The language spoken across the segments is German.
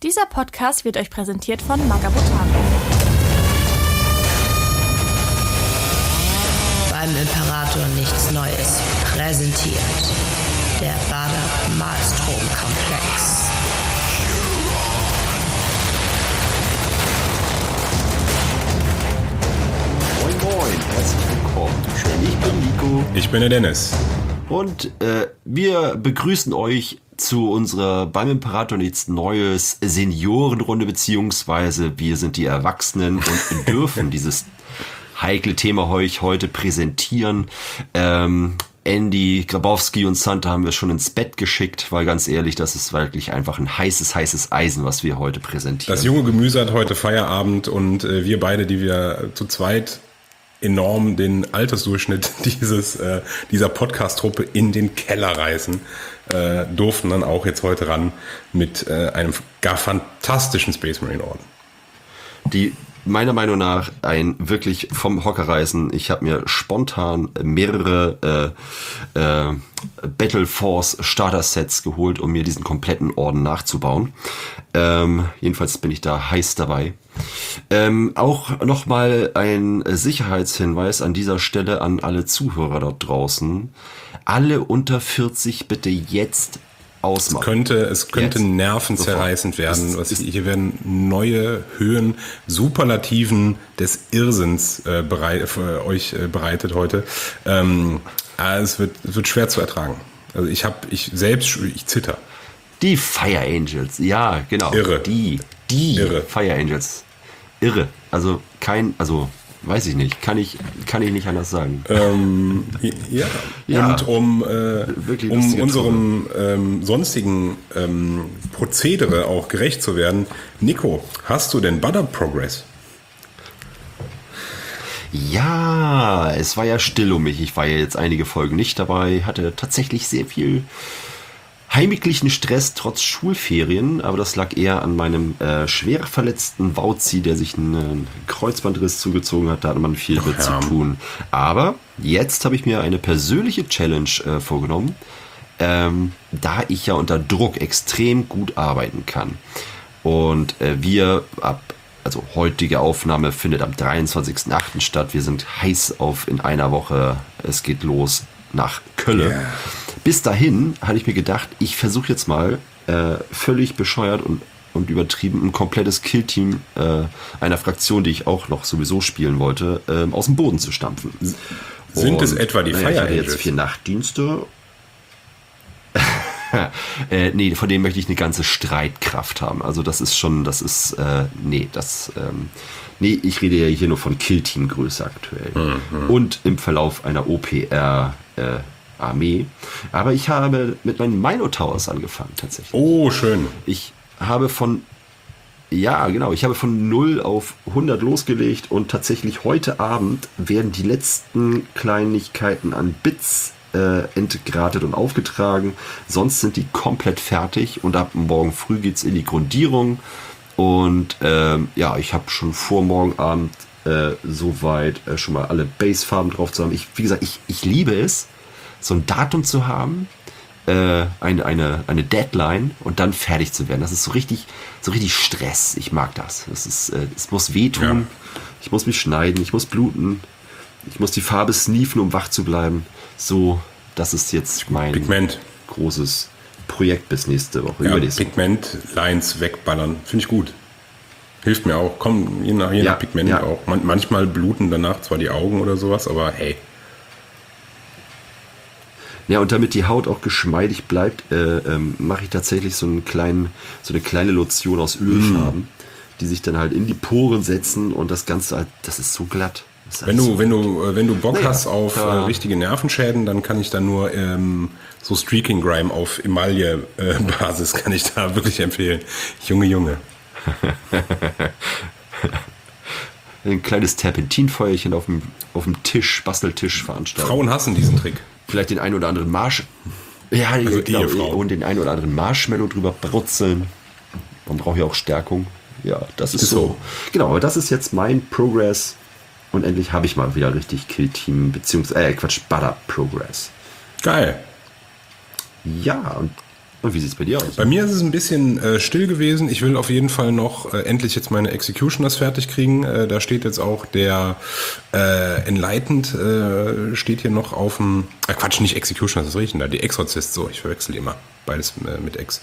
Dieser Podcast wird euch präsentiert von Magabotan. Beim Imperator nichts Neues präsentiert der Bader Malstrom-Komplex. Moin moin, herzlich willkommen. Ich bin Nico. Ich bin der Dennis. Und wir begrüßen euch zu unserer beim Imperator nichts Neues Seniorenrunde, beziehungsweise wir sind die Erwachsenen und dürfen dieses heikle Thema euch heute präsentieren. Andy, Grabowski und Santa haben wir schon ins Bett geschickt, weil ganz ehrlich, das ist wirklich einfach ein heißes Eisen, was wir heute präsentieren. Das junge Gemüse hat heute Feierabend und wir beide, die wir zu zweit enorm den Altersdurchschnitt dieser Podcast-Truppe in den Keller reißen, durften dann auch jetzt heute ran mit einem gar fantastischen Space Marine Orden. Die meiner Meinung nach ein wirklich vom Hocker reißen. Ich habe mir spontan mehrere Battle Force Starter Sets geholt, um mir diesen kompletten Orden nachzubauen. Jedenfalls bin ich da heiß dabei. Auch nochmal ein Sicherheitshinweis an dieser Stelle an alle Zuhörer dort draußen. Alle unter 40 bitte jetzt ausmachen. Es könnte nervenzerreißend werden. Hier werden neue Höhen, Superlativen des Irrsinns für euch bereitet heute. Es wird schwer zu ertragen. Also ich zitter. Die Fire Angels, ja, genau. Irre. Die Irre. Fire Angels. Irre. Also weiß ich nicht. Kann ich nicht anders sagen. Ja. Und um lustige unserem sonstigen Prozedere auch gerecht zu werden, Nico, hast du denn Butter Progress? Ja, es war ja still um mich. Ich war ja jetzt einige Folgen nicht dabei, hatte tatsächlich sehr viel heimlichen Stress trotz Schulferien, aber das lag eher an meinem schwer verletzten Wauzi, der sich einen Kreuzbandriss zugezogen hat. Da hatte man viel mit zu tun. Aber jetzt habe ich mir eine persönliche Challenge vorgenommen, da ich ja unter Druck extrem gut arbeiten kann. Und also heutige Aufnahme findet am 23.08. statt. Wir sind heiß auf in einer Woche. Es geht los nach Köln. Yeah. Bis dahin hatte ich mir gedacht, ich versuche jetzt mal völlig bescheuert und übertrieben ein komplettes Killteam einer Fraktion, die ich auch noch sowieso spielen wollte, aus dem Boden zu stampfen. Sind es etwa die Fire Angels? Ich hatte jetzt 4 Nachtdienste. Nee, von denen möchte ich eine ganze Streitkraft haben. Also ich rede ja hier nur von Killteam-Größe aktuell. Mhm. Und im Verlauf einer OPR Armee. Aber ich habe mit meinen Minotowers angefangen, tatsächlich. Oh, schön. Ich habe von 0 auf 100 losgelegt und tatsächlich heute Abend werden die letzten Kleinigkeiten an Bits entgratet und aufgetragen. Sonst sind die komplett fertig und ab morgen früh geht's in die Grundierung. Und ich habe schon vor morgen Abend soweit schon mal alle Basefarben drauf zu haben. Wie gesagt, ich liebe es, so ein Datum zu haben, eine Deadline und dann fertig zu werden. Das ist so richtig Stress. Ich mag das. Es muss wehtun. Ja. Ich muss mich schneiden. Ich muss bluten. Ich muss die Farbe sneafen, um wach zu bleiben. So, das ist jetzt mein großes Projekt bis nächste Woche. Ja, Pigment-Lines wegballern. Finde ich gut. Hilft mir auch. Je nach Pigment auch. Manchmal bluten danach zwar die Augen oder sowas, aber hey. Ja, und damit die Haut auch geschmeidig bleibt, mache ich tatsächlich so eine kleine Lotion aus Ölfarben, die sich dann halt in die Poren setzen und das Ganze halt, das ist so glatt. Wenn du Bock hast auf richtige Nervenschäden, dann kann ich da nur so Streaking Grime auf Emaille-Basis kann ich da wirklich empfehlen. Junge. Ein kleines Terpentinfeuerchen auf dem Basteltisch veranstalten. Frauen hassen diesen Trick. Vielleicht den einen oder anderen und den einen oder anderen Marshmallow drüber brutzeln. Man braucht ja auch Stärkung. Ja, das ist so. Genau, aber das ist jetzt mein Progress. Und endlich habe ich mal wieder richtig Killteam, Butter Progress. Geil. Ja, und Und wie sieht es bei dir aus? Bei mir ist es ein bisschen still gewesen. Ich will auf jeden Fall noch endlich jetzt meine Executioners fertig kriegen. Da steht jetzt auch der Enlightened steht hier noch auf dem... Quatsch, nicht Executioners, das riechen da. Die Exorcist, so, ich verwechsel immer. Beides mit Ex.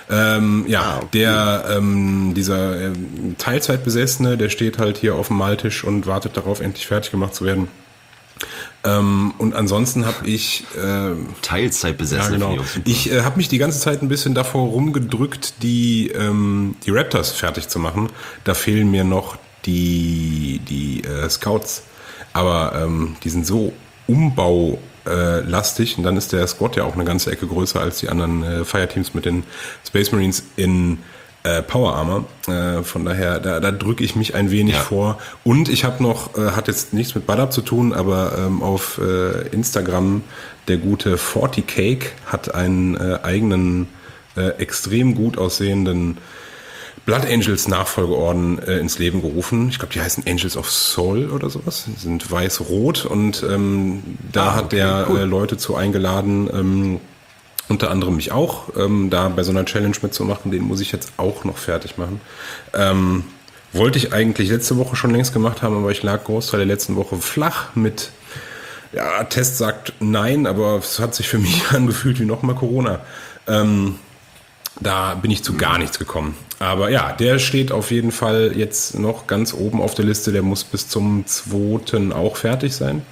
Dieser Teilzeitbesessene, der steht halt hier auf dem Maltisch und wartet darauf, endlich fertig gemacht zu werden. Und ansonsten habe ich Teilzeitbesessen. Ja, genau. Ich habe mich die ganze Zeit ein bisschen davor rumgedrückt, die Raptors fertig zu machen. Da fehlen mir noch die Scouts. Aber die sind so umbaulastig und dann ist der Squad ja auch eine ganze Ecke größer als die anderen Fireteams mit den Space Marines in Power Armor. Von daher, da drücke ich mich ein wenig vor. Und ich habe noch, hat jetzt nichts mit Badab zu tun, aber auf Instagram der gute 40 Cake hat einen eigenen, extrem gut aussehenden Blood Angels Nachfolgeorden ins Leben gerufen. Ich glaube, die heißen Angels of Soul oder sowas. Die sind weiß-rot und hat der Leute zu eingeladen, unter anderem mich auch, da bei so einer Challenge mitzumachen. Den muss ich jetzt auch noch fertig machen. Wollte ich eigentlich letzte Woche schon längst gemacht haben, aber ich lag Großteil der letzten Woche flach mit, Test sagt nein, aber es hat sich für mich angefühlt wie nochmal Corona. Da bin ich zu gar nichts gekommen. Aber ja, der steht auf jeden Fall jetzt noch ganz oben auf der Liste. Der muss bis zum 2. auch fertig sein.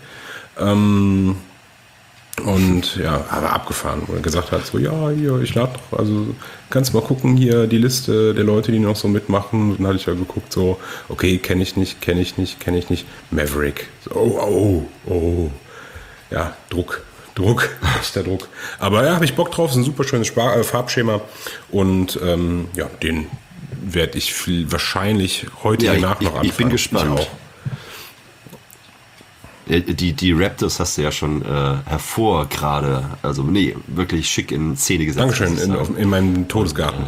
Und ja, aber abgefahren, wo er gesagt hat, so hier, ich lade noch, also kannst mal gucken hier die Liste der Leute, die noch so mitmachen. Und dann hatte ich ja geguckt, so, okay, kenne ich nicht. Maverick. So, oh. Ja, Druck, echter Druck. Aber ja, habe ich Bock drauf, ist ein super schönes Farbschema. Und den werde ich wahrscheinlich heute danach noch anfangen. Ich bin gespannt. Die Raptors hast du ja schon wirklich schick in Szene gesetzt. Dankeschön, in meinem Todesgarten.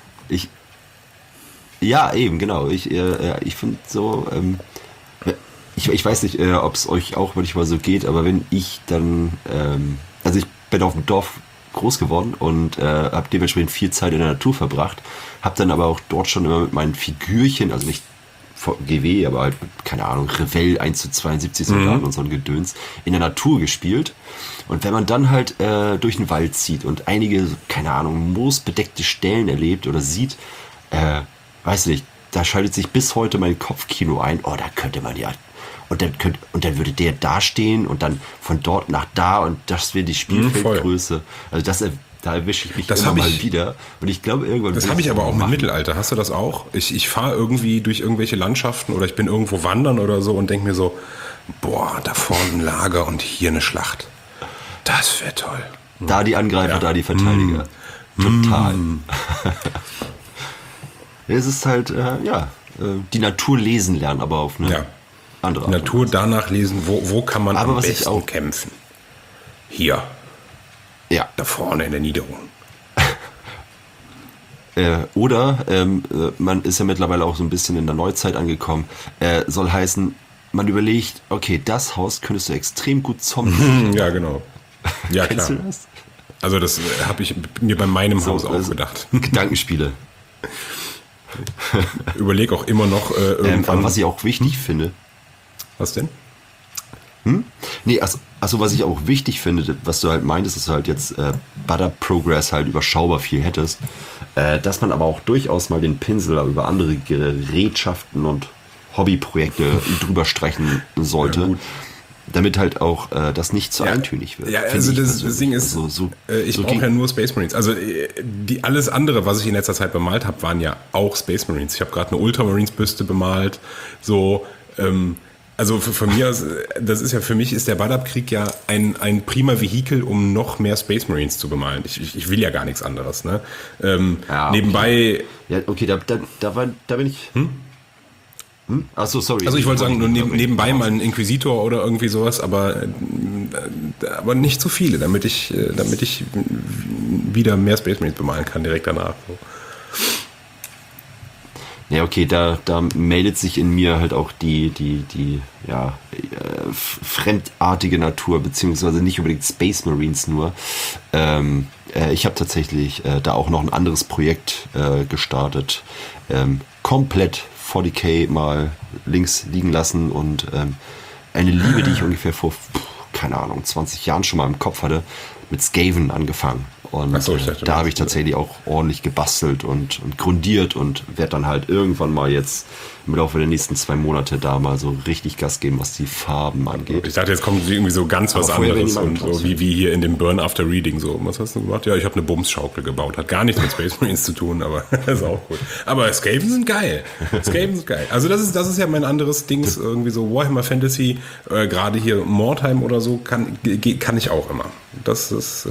Eben, genau. Ich finde so, ich weiß nicht, ob es euch auch manchmal so geht, aber wenn ich dann, also ich bin auf dem Dorf groß geworden und habe dementsprechend viel Zeit in der Natur verbracht, habe dann aber auch dort schon immer mit meinen Figürchen, also nicht GW, aber halt, keine Ahnung, Revell 1:72 Soldaten und so ein Gedöns, in der Natur gespielt. Und wenn man dann halt durch den Wald zieht und einige, keine Ahnung, moosbedeckte Stellen erlebt oder sieht, weiß nicht, da schaltet sich bis heute mein Kopfkino ein, da könnte man ja, und dann würde der da stehen und dann von dort nach da und das wäre die Spielfeldgröße. Also da erwische ich mich immer mal wieder. Und ich glaube, irgendwann... Das habe ich aber auch mit Mittelalter. Hast du das auch? Ich fahre irgendwie durch irgendwelche Landschaften oder ich bin irgendwo wandern oder so und denke mir so, da vorne ein Lager und hier eine Schlacht. Das wäre toll. Da die Angreifer, da die Verteidiger. Total. Es ist halt, die Natur lesen lernen, aber auf eine andere Art. Natur danach lesen, wo kann man am besten kämpfen. Hier. Ja. Da vorne in der Niederung. Man ist ja mittlerweile auch so ein bisschen in der Neuzeit angekommen. Soll heißen, man überlegt, okay, das Haus könntest du extrem gut Zombies. Ja, genau. Ja, klar. Kennst du das? Also das habe ich mir bei meinem Haus auch gedacht. Gedankenspiele. Überleg auch immer noch irgendwann. Was ich auch wichtig finde. Was denn? Nee, also was ich auch wichtig finde, was du halt meintest, dass du halt jetzt Badab Progress halt überschaubar viel hättest, dass man aber auch durchaus mal den Pinsel über andere Gerätschaften und Hobbyprojekte drüber streichen sollte, damit halt auch das nicht zu eintönig wird. Ja, also das Ding ist, ich brauche ja nur Space Marines. Also alles andere, was ich in letzter Zeit bemalt habe, waren ja auch Space Marines. Ich habe gerade eine Ultramarines Büste bemalt, so also für mich ist der Badab-Krieg ja ein prima Vehikel, um noch mehr Space Marines zu bemalen. Ich will ja gar nichts anderes. Ne? Nebenbei... Ja, okay, da bin ich... Achso, sorry. Also ich wollte sagen, nur nebenbei mal einen Inquisitor oder irgendwie sowas, aber nicht so viele, damit ich wieder mehr Space Marines bemalen kann direkt danach. So. Ja, okay, da meldet sich in mir halt auch die fremdartige Natur, beziehungsweise nicht unbedingt Space Marines nur. Ich habe tatsächlich da auch noch ein anderes Projekt gestartet. Komplett 40k mal links liegen lassen und eine Liebe, die ich ungefähr vor, keine Ahnung, 20 Jahren schon mal im Kopf hatte, mit Skaven angefangen. Und da habe ich tatsächlich auch ordentlich gebastelt und grundiert und werde dann halt irgendwann mal jetzt im Laufe der nächsten 2 Monate da mal so richtig Gas geben, was die Farben angeht. Ich dachte, jetzt kommt irgendwie so ganz was anderes und so wie hier in dem Burn After Reading so. Was hast du gemacht? Ja, ich habe eine Bumsschaukel gebaut. Hat gar nichts mit Space Marines zu tun, aber ist auch gut. Aber Skaven sind geil. Also das ist ja mein anderes Dings, irgendwie so Warhammer Fantasy, gerade hier Mordheim oder so, kann ich auch immer. Das ist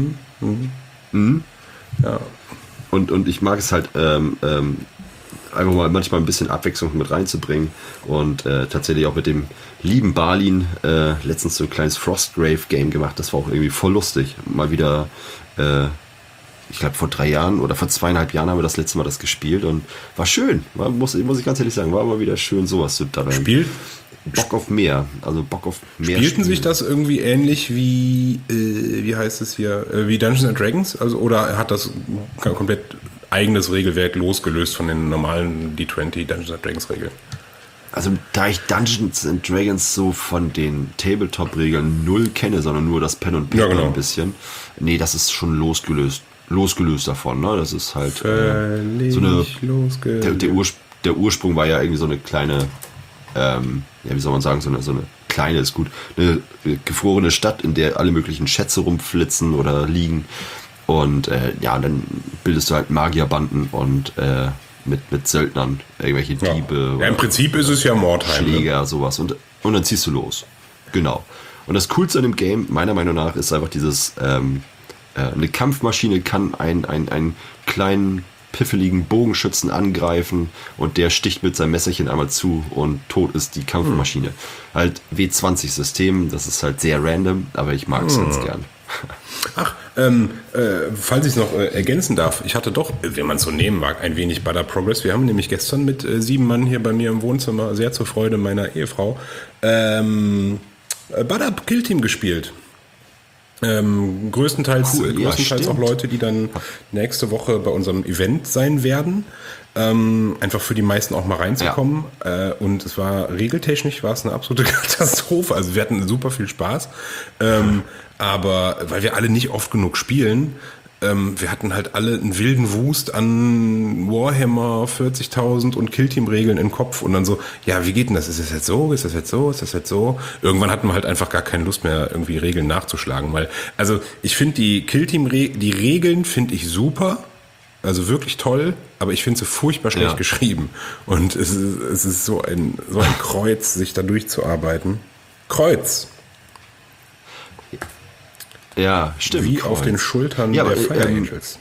ja. Und ich mag es halt einfach mal manchmal ein bisschen Abwechslung mit reinzubringen und tatsächlich auch mit dem lieben Balin letztens so ein kleines Frostgrave-Game gemacht. Das war auch irgendwie voll lustig. Mal wieder, ich glaube vor 3 Jahren oder vor 2,5 Jahren haben wir das letzte Mal das gespielt und war schön. Muss ich ganz ehrlich sagen, war mal wieder schön, sowas zu da rein. Spielt? Bock auf mehr. Also Bock auf mehr. Spielten sich das irgendwie ähnlich wie, wie heißt es hier, wie Dungeons and Dragons? Also, oder hat das komplett eigenes Regelwerk losgelöst von den normalen D20 Dungeons and Dragons Regeln? Also da ich Dungeons and Dragons so von den Tabletop-Regeln null kenne, sondern nur das Pen und Paper ein bisschen. Nee, das ist schon losgelöst davon, ne? Das ist halt so eine der Ursprung war ja irgendwie so eine kleine wie soll man sagen, so eine kleine ist gut, eine gefrorene Stadt, in der alle möglichen Schätze rumflitzen oder liegen und dann bildest du halt Magierbanden und mit Söldnern irgendwelche Diebe. Ja, im Prinzip ist es ja Mordheim. Schläger, sowas und dann ziehst du los. Genau. Und das Coolste an dem Game, meiner Meinung nach, ist einfach dieses eine Kampfmaschine kann einen kleinen piffeligen Bogenschützen angreifen und der sticht mit seinem Messerchen einmal zu und tot ist die Kampfmaschine. Halt W20-System, das ist halt sehr random, aber ich mag es ganz gern. Ach, falls ich es noch ergänzen darf, ich hatte doch, wenn man es so nehmen mag, ein wenig Butter Progress. Wir haben nämlich gestern mit 7 Mann hier bei mir im Wohnzimmer, sehr zur Freude meiner Ehefrau, Butter Kill Team gespielt. Größtenteils auch Leute, die dann nächste Woche bei unserem Event sein werden. Einfach für die meisten auch mal reinzukommen. Ja. Und es war regeltechnisch eine absolute Katastrophe. Also wir hatten super viel Spaß. Aber weil wir alle nicht oft genug spielen, wir hatten halt alle einen wilden Wust an Warhammer 40.000 und Killteam-Regeln im Kopf und dann so, ja, wie geht denn das? Ist das jetzt so? Ist das jetzt so? Ist das jetzt so? Irgendwann hatten wir halt einfach gar keine Lust mehr, irgendwie Regeln nachzuschlagen, weil, also ich finde die die Regeln finde ich super, also wirklich toll, aber ich finde sie furchtbar schlecht geschrieben und es ist so ein Kreuz, sich da durchzuarbeiten. Kreuz! Ja, stimmt. Wie auf den Schultern der Fire Angels.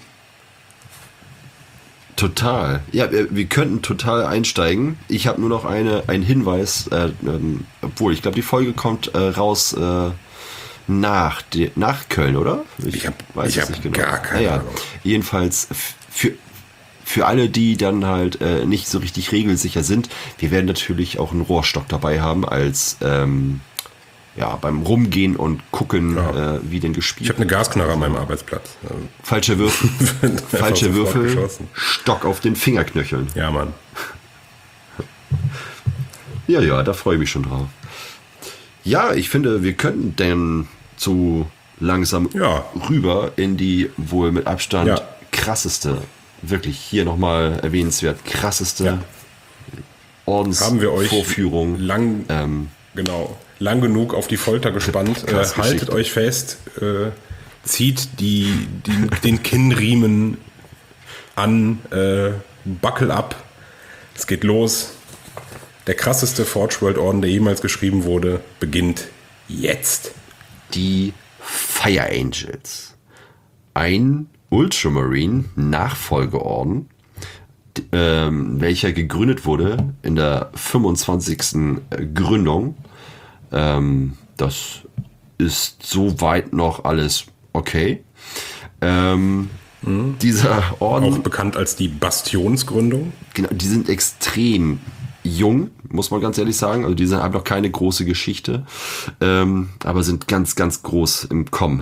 Total. Ja, wir könnten total einsteigen. Ich habe nur noch einen Hinweis, obwohl, ich glaube, die Folge kommt raus nach Köln, oder? Ich hab nicht genau. Gar keine Ahnung. Jedenfalls für alle, die dann halt nicht so richtig regelsicher sind, wir werden natürlich auch einen Rohrstock dabei haben als beim Rumgehen und gucken, wie denn gespielt wird. Ich habe eine Gasknarre an meinem Arbeitsplatz. Falsche Würfel, Stock auf den Fingerknöcheln. Ja, Mann. Ja, da freue ich mich schon drauf. Ja, ich finde, wir könnten denn so langsam rüber in die wohl mit Abstand krasseste, wirklich hier nochmal erwähnenswert, krasseste Ordensvorführung. Lang genug auf die Folter gespannt. Haltet euch fest, zieht den Kinnriemen an, buckle ab. Es geht los. Der krasseste Forge World Orden, der jemals geschrieben wurde, beginnt jetzt. Die Fire Angels. Ein Ultramarine Nachfolgeorden, welcher gegründet wurde in der 25. Gründung. Das ist soweit noch alles okay. Dieser Orden... Auch bekannt als die Bastionsgründung. Genau, die sind extrem jung, muss man ganz ehrlich sagen. Also die haben noch keine große Geschichte, aber sind ganz, ganz groß im Kommen.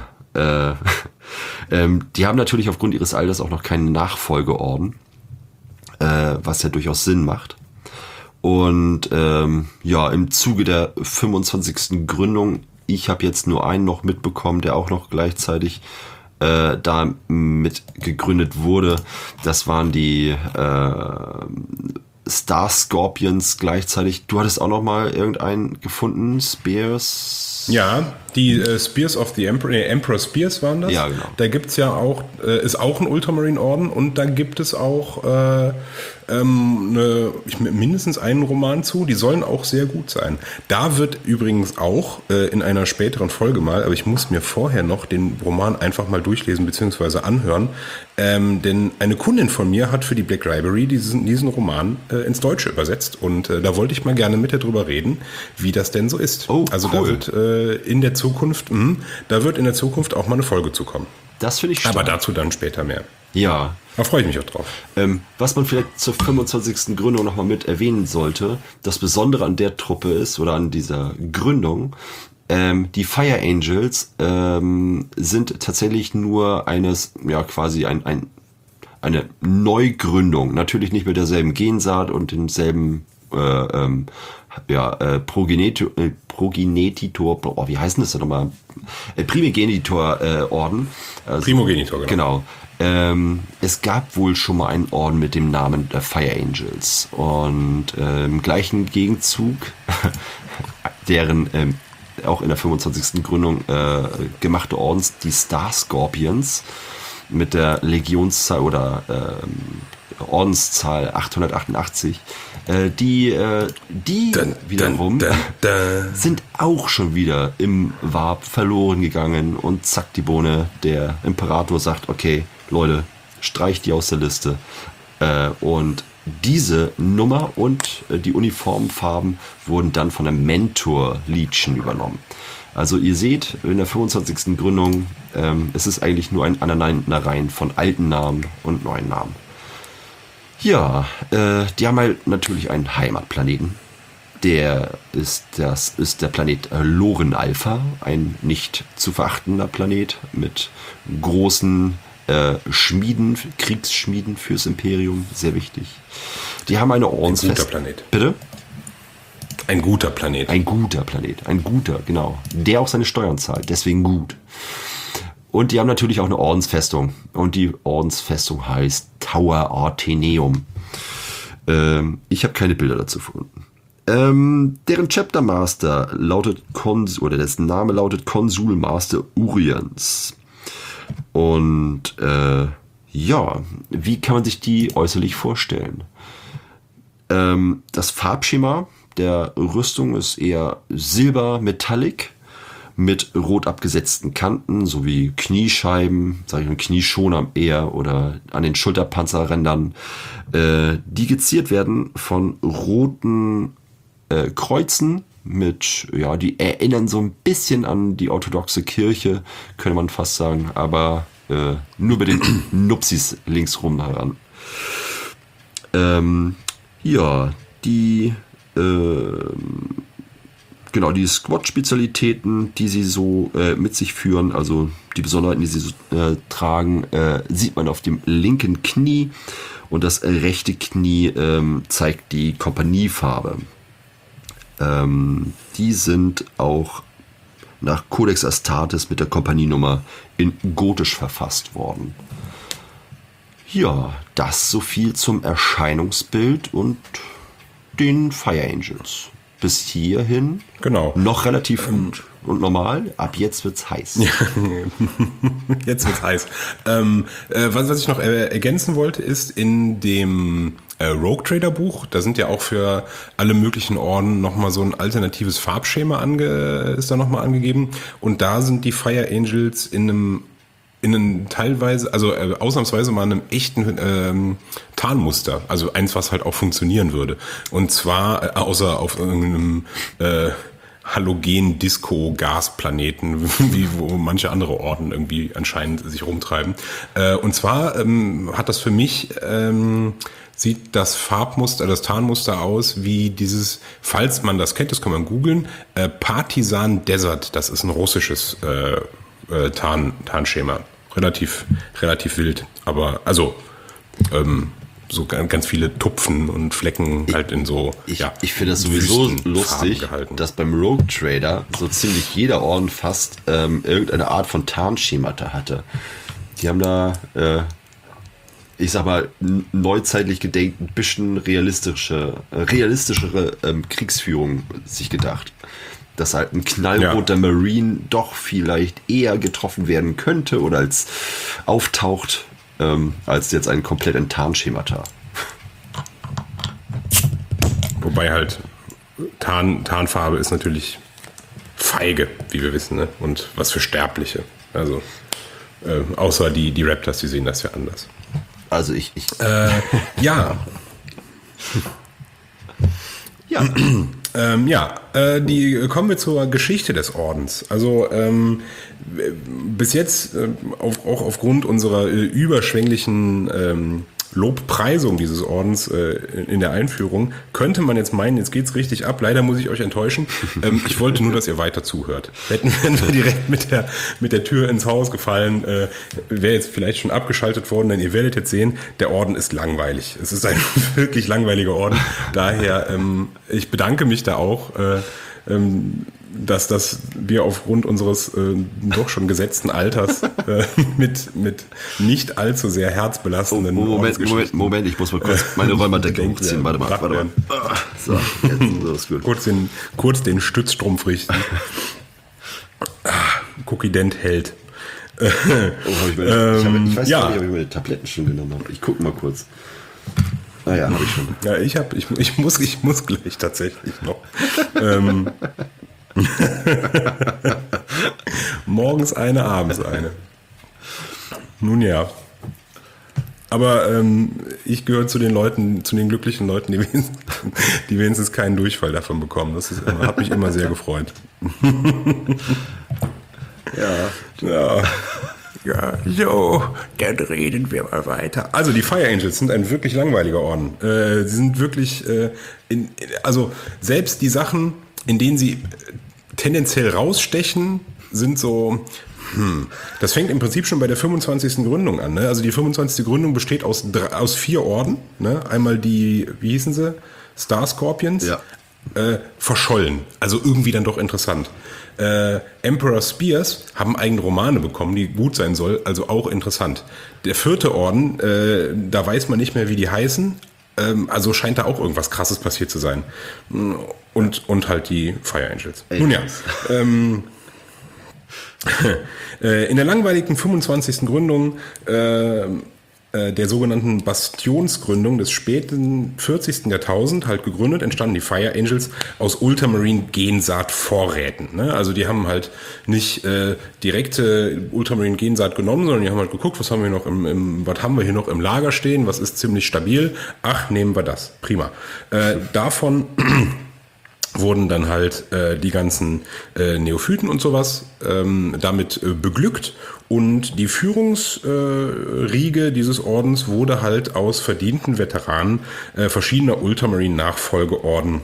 Die haben natürlich aufgrund ihres Alters auch noch keinen Nachfolgeorden, was ja durchaus Sinn macht. Und im Zuge der 25. Gründung, ich habe jetzt nur einen noch mitbekommen, der auch noch gleichzeitig da mit gegründet wurde. Das waren die Star Scorpions gleichzeitig. Du hattest auch noch mal irgendeinen gefunden, Spears? Ja, die Spears of the Emperor, Emperor Spears waren das. Ja, genau. Da gibt's ja auch, ist auch ein Ultramarine-Orden und da gibt es auch mindestens einen Roman zu, die sollen auch sehr gut sein. Da wird übrigens auch in einer späteren Folge mal, aber ich muss mir vorher noch den Roman einfach mal durchlesen bzw. anhören, denn eine Kundin von mir hat für die Black Library diesen Roman ins Deutsche übersetzt und da wollte ich mal gerne mit ihr drüber reden, wie das denn so ist. Oh, also cool. da wird in der Zukunft auch mal eine Folge zu kommen. Das finde ich stark. Aber dazu dann später mehr. Ja. Da freue ich mich auch drauf. Was man vielleicht zur 25. Gründung nochmal mit erwähnen sollte, das Besondere an der Truppe ist, oder an dieser Gründung, die Fire Angels sind tatsächlich nur eine Neugründung. Natürlich nicht mit derselben Gensaat und demselben Progenitor, wie heißt denn das denn nochmal? Primogenitor-Orden. Primogenitor, genau. Es gab wohl schon mal einen Orden mit dem Namen der Fire Angels und im gleichen Gegenzug, deren auch in der 25. Gründung gemachte Ordens, die Star Scorpions mit der Legionszahl oder Ordenszahl 888, die wiederum sind auch schon wieder im Warp verloren gegangen und zack, die Bohne, der Imperator sagt, okay, Leute, streicht die aus der Liste. Und diese Nummer und die Uniformfarben wurden dann von der Mentor Legion übernommen. Also ihr seht, in der 25. Gründung, es ist eigentlich nur ein Aneinanderreihen von alten Namen und neuen Namen. Ja, die haben halt natürlich einen Heimatplaneten. Das ist der Planet Loren Alpha, ein nicht zu verachtender Planet mit großen Kriegsschmieden fürs Imperium, sehr wichtig. Die haben eine Ordensfest. Ein guter Planet. Bitte? Ein guter Planet. Ein guter Planet, genau. Der auch seine Steuern zahlt, deswegen gut. Und die haben natürlich auch eine Ordensfestung. Und die Ordensfestung heißt Tower Arteneum. Ich habe keine Bilder dazu gefunden. Deren Chapter Master dessen Name lautet Consul Master Urians. Und wie kann man sich die äußerlich vorstellen? Das Farbschema der Rüstung ist eher silber-metallic mit rot abgesetzten Kanten sowie Kniescheiben, Knieschoner eher oder an den Schulterpanzerrändern, die geziert werden von roten Kreuzen die erinnern so ein bisschen an die orthodoxe Kirche, könnte man fast sagen, aber nur mit den Nupsis linksrum heran. Die Squad-Spezialitäten, die sie so mit sich führen, also die Besonderheiten, die sie so tragen, sieht man auf dem linken Knie und das rechte Knie zeigt die Kompaniefarbe. Die sind auch nach Codex Astartes mit der Kompanienummer in Gotisch verfasst worden. Ja, das so viel zum Erscheinungsbild und den Fire Angels. Bis hierhin noch relativ gut und normal. Ab jetzt wird's heiß. Jetzt wird's heiß. Was ich noch ergänzen wollte, ist in dem Rogue Trader Buch, da sind ja auch für alle möglichen Orden nochmal so ein alternatives Farbschema ist da nochmal angegeben. Und da sind die Fire Angels in einem teilweise, also ausnahmsweise mal einem echten Tarnmuster, also eins, was halt auch funktionieren würde. Und zwar, außer auf irgendeinem Halogen-Disco-Gasplaneten, wie wo manche andere Orden irgendwie anscheinend sich rumtreiben. Und zwar hat das für mich, sieht das Farbmuster, das Tarnmuster aus wie dieses, falls man das kennt, das kann man googeln, Partisan Desert, das ist ein russisches Tarnschema. Relativ wild, aber also so ganz viele Tupfen und Flecken halt in so. Ich finde das sowieso lustig, gehalten. dass beim Rogue Trader so ziemlich jeder Orden fast irgendeine Art von Tarnschemata hatte. Die haben da, ich sag mal, neuzeitlich gedenkt ein bisschen realistischere Kriegsführung sich gedacht. Dass halt ein knallroter Marine doch vielleicht eher getroffen werden könnte oder als auftaucht, als jetzt ein komplett ein Tarnschemata. Wobei halt Tarnfarbe ist natürlich feige, wie wir wissen, ne? Und was für Sterbliche. Also außer die Raptors, die sehen das ja anders. Also ich ja. Kommen wir zur Geschichte des Ordens. Also bis jetzt, auch aufgrund unserer überschwänglichen Lobpreisung dieses Ordens in der Einführung, könnte man jetzt meinen, jetzt geht's richtig ab. Leider muss ich euch enttäuschen. Ich wollte nur, dass ihr weiter zuhört. Hätten wir direkt mit der Tür ins Haus gefallen, wäre jetzt vielleicht schon abgeschaltet worden, denn ihr werdet jetzt sehen, der Orden ist langweilig. Es ist ein wirklich langweiliger Orden. Daher, ich bedanke mich da auch, dass wir aufgrund unseres doch schon gesetzten Alters mit nicht allzu sehr herzbelastenden Moment, ich muss mal kurz meine Räumerdecke hochziehen. Warte mal. So, jetzt ist gut. Kurz den Stützstrumpf richten. Cookie Dent hält. Ich weiß gar nicht, ob ich meine Tabletten schon genommen habe. Ich gucke mal kurz. Ah ja, habe ich schon. Ja, ich muss gleich tatsächlich noch. Morgens eine, abends eine. Nun ja. Aber ich gehöre zu den glücklichen Leuten, die wenigstens keinen Durchfall davon bekommen. Das hat mich immer sehr gefreut. Ja, so, dann reden wir mal weiter. Also die Fire Angels sind ein wirklich langweiliger Orden. Sie sind wirklich, also selbst die Sachen, in denen sie tendenziell rausstechen, sind so, das fängt im Prinzip schon bei der 25. Gründung an. Ne? Also die 25. Gründung besteht aus 4 Orden. Ne? Einmal die, wie hießen sie? Star Scorpions. Ja. Verschollen. Also irgendwie dann doch interessant. Emperor Spears haben eigene Romane bekommen, die gut sein soll, also auch interessant. Der 4. Orden, da weiß man nicht mehr, wie die heißen, also scheint da auch irgendwas Krasses passiert zu sein. Und halt die Fire Angels. Nun ja, in der langweiligen 25. Gründung der sogenannten Bastionsgründung des späten 40. Jahrtausend halt gegründet, entstanden die Fire Angels aus Ultramarine Gensaat-Vorräten. Ne? Also die haben halt nicht direkte Ultramarine Gensaat genommen, sondern die haben halt geguckt, was haben wir noch was haben wir hier noch im Lager stehen, was ist ziemlich stabil. Ach, nehmen wir das. Prima. Davon wurden dann halt die ganzen Neophyten und sowas damit beglückt. Und die Führungsriege dieses Ordens wurde halt aus verdienten Veteranen verschiedener Ultramarine-Nachfolgeorden,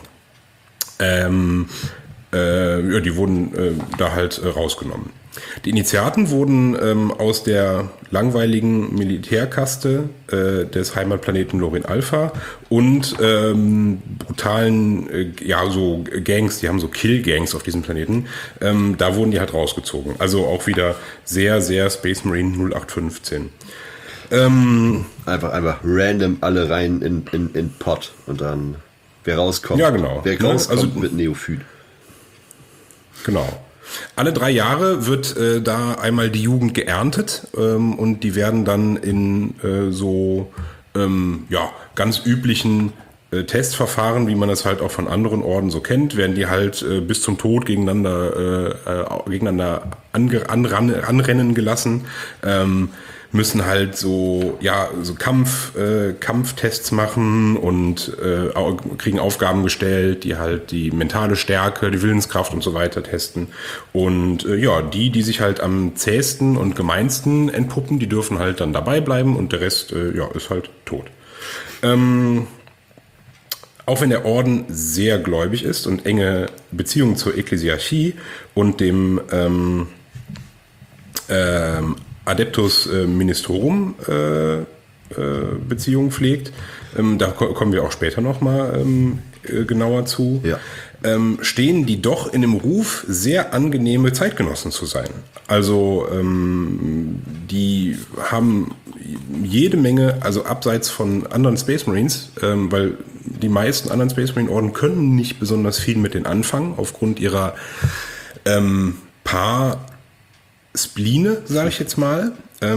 die wurden da halt rausgenommen. Die Initiaten wurden aus der langweiligen Militärkaste des Heimatplaneten Lorin Alpha und brutalen, so Gangs, die haben so Kill-Gangs auf diesem Planeten, da wurden die halt rausgezogen. Also auch wieder sehr, sehr Space Marine 0815. Einfach random alle rein in Pot und dann wer rauskommt. Ja, genau. Wer rauskommt mit Neophyt. Genau. Alle 3 Jahre wird da einmal die Jugend geerntet und die werden dann in ganz üblichen Testverfahren, wie man das halt auch von anderen Orden so kennt, werden die halt bis zum Tod gegeneinander anrennen gelassen, müssen halt so Kampftests machen und kriegen Aufgaben gestellt, die halt die mentale Stärke, die Willenskraft und so weiter testen. Und die sich halt am zähesten und gemeinsten entpuppen, die dürfen halt dann dabei bleiben und der Rest ist halt tot. Auch wenn der Orden sehr gläubig ist und enge Beziehungen zur Ekklesiarchie und dem Adeptus Ministorum Beziehungen pflegt, da kommen wir auch später nochmal genauer zu, stehen die doch in dem Ruf, sehr angenehme Zeitgenossen zu sein. Also die haben jede Menge, also abseits von anderen Space Marines, weil die meisten anderen Space Marine Orden können nicht besonders viel mit denen anfangen, aufgrund ihrer Spline, sage ich jetzt mal.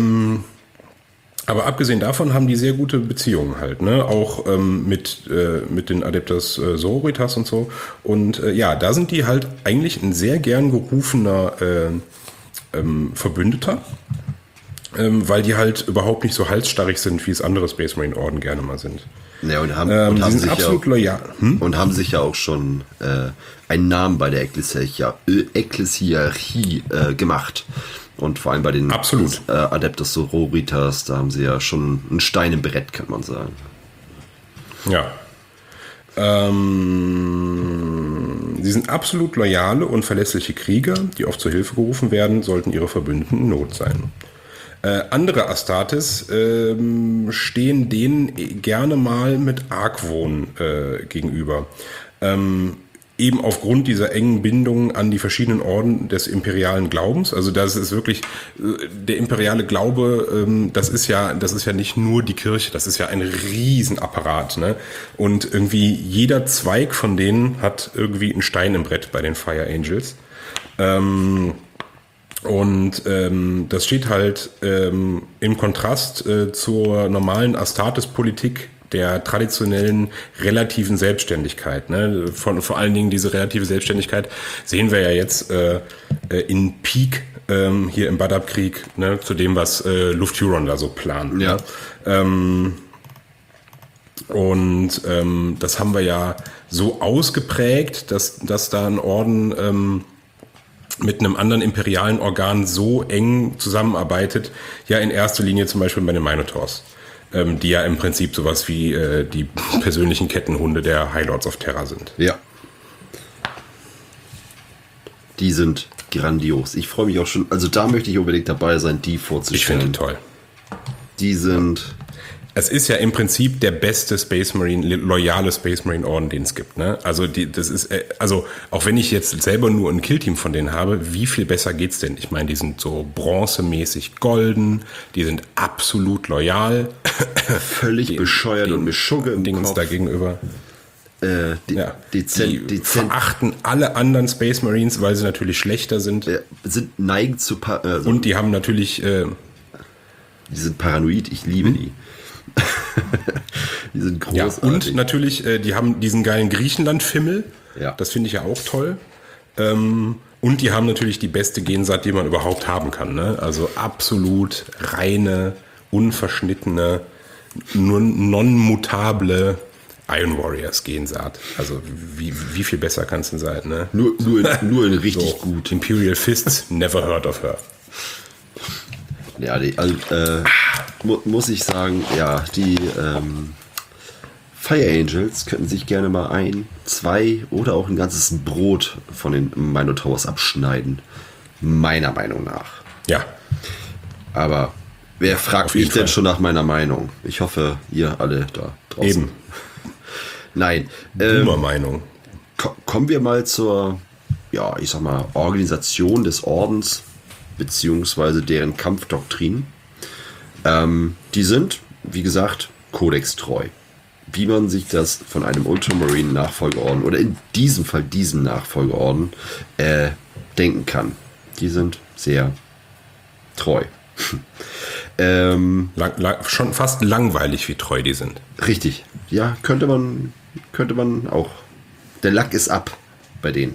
Aber abgesehen davon haben die sehr gute Beziehungen halt, ne? Auch mit den Adeptus Sororitas und so. Und da sind die halt eigentlich ein sehr gern gerufener Verbündeter, weil die halt überhaupt nicht so halsstarrig sind, wie es andere Space Marine Orden gerne mal sind. Ja, und haben sind absolut loyal. Und haben sich ja auch schon einen Namen bei der Ekklesiarchie gemacht. Und vor allem bei den Adeptus Sororitas, da haben sie ja schon einen Stein im Brett, kann man sagen. Ja. Sie sind absolut loyale und verlässliche Krieger, die oft zur Hilfe gerufen werden, sollten ihre Verbündeten in Not sein. Andere Astartes stehen denen gerne mal mit Argwohn gegenüber. Eben aufgrund dieser engen Bindung an die verschiedenen Orden des imperialen Glaubens. Also das ist wirklich, der imperiale Glaube, das ist ja nicht nur die Kirche, das ist ja ein Riesenapparat, ne? Und irgendwie jeder Zweig von denen hat irgendwie einen Stein im Brett bei den Fire Angels. Das steht halt im Kontrast zur normalen Astartes-Politik der traditionellen relativen Selbstständigkeit. Ne? Vor allen Dingen diese relative Selbstständigkeit sehen wir ja jetzt in Peak hier im Badab-Krieg, ne? Zu dem, was Luft-Huron da so plant. Ja. Ne? Das haben wir ja so ausgeprägt, dass da ein Orden mit einem anderen imperialen Organ so eng zusammenarbeitet, ja in erster Linie zum Beispiel bei den Minotaurs, die ja im Prinzip sowas wie die persönlichen Kettenhunde der High Lords of Terra sind. Ja. Die sind grandios. Ich freue mich auch schon, also da möchte ich unbedingt dabei sein, die vorzustellen. Ich finde die toll. Die sind... Es ist ja im Prinzip der beste Space Marine, loyale Space Marine Orden, den es gibt. Ne? Also auch wenn ich jetzt selber nur ein Killteam von denen habe, wie viel besser geht's denn? Ich meine, die sind so bronzemäßig golden, die sind absolut loyal. Völlig bescheuert und mit Schugge im Kopf. Da gegenüber. Die verachten alle anderen Space Marines, weil sie natürlich schlechter sind. Sind neigend zu... und die haben natürlich... die sind paranoid, ich liebe die. Die sind großartig. Ja, und natürlich, die haben diesen geilen Griechenland-Fimmel. Ja. Das finde ich ja auch toll. Und die haben natürlich die beste Gensaat, die man überhaupt haben kann. Ne? Also absolut reine, unverschnittene, non-mutable Iron Warriors Gensaat. Also wie viel besser kann es denn sein? Ne? Nur in richtig so, gut. Imperial Fists, never heard of her. Ja, muss ich sagen, ja, die Fire Angels könnten sich gerne mal 1, 2 oder auch ein ganzes Brot von den Minotaurs abschneiden. Meiner Meinung nach. Ja. Aber wer fragt mich denn schon nach meiner Meinung? Ich hoffe, ihr alle da draußen. Eben. Nein. Boomer-Meinung. Kommen wir mal zur, ja, ich sag mal, Organisation des Ordens beziehungsweise deren Kampfdoktrin. Die sind, wie gesagt, kodextreu. Wie man sich das von einem Ultramarine-Nachfolgeorden oder in diesem Fall diesen Nachfolgeorden denken kann. Die sind sehr treu. Schon fast langweilig, wie treu die sind. Richtig. Ja, könnte man könnte man auch. Der Lack ist ab bei denen.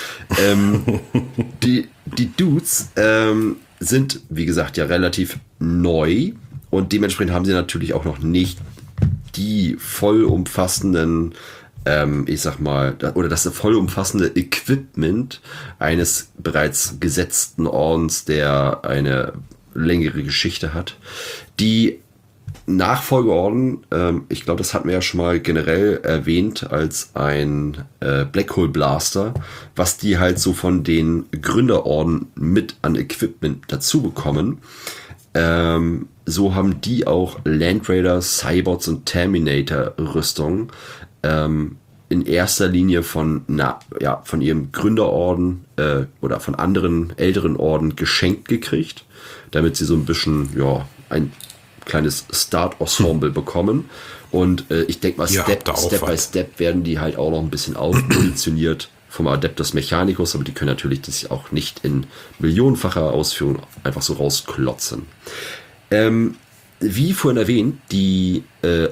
Die Dudes sind, wie gesagt, ja relativ neu und dementsprechend haben sie natürlich auch noch nicht die vollumfassenden, ich sag mal, oder das vollumfassende Equipment eines bereits gesetzten Ordens, der eine längere Geschichte hat. Die Nachfolgeorden, ich glaube, das hatten wir ja schon mal generell erwähnt als ein Black Hole Blaster, was die halt so von den Gründerorden mit an Equipment dazu bekommen. So haben die auch Land Raider, Cybots und Terminator Rüstungen in erster Linie von ihrem Gründerorden oder von anderen älteren Orden geschenkt gekriegt, damit sie so ein bisschen, ein kleines Start-Ensemble bekommen. Und ich denke mal, Step by Step werden die halt auch noch ein bisschen aufpositioniert vom Adeptus Mechanicus, aber die können natürlich das auch nicht in millionenfacher Ausführung einfach so rausklotzen. Wie vorhin erwähnt, die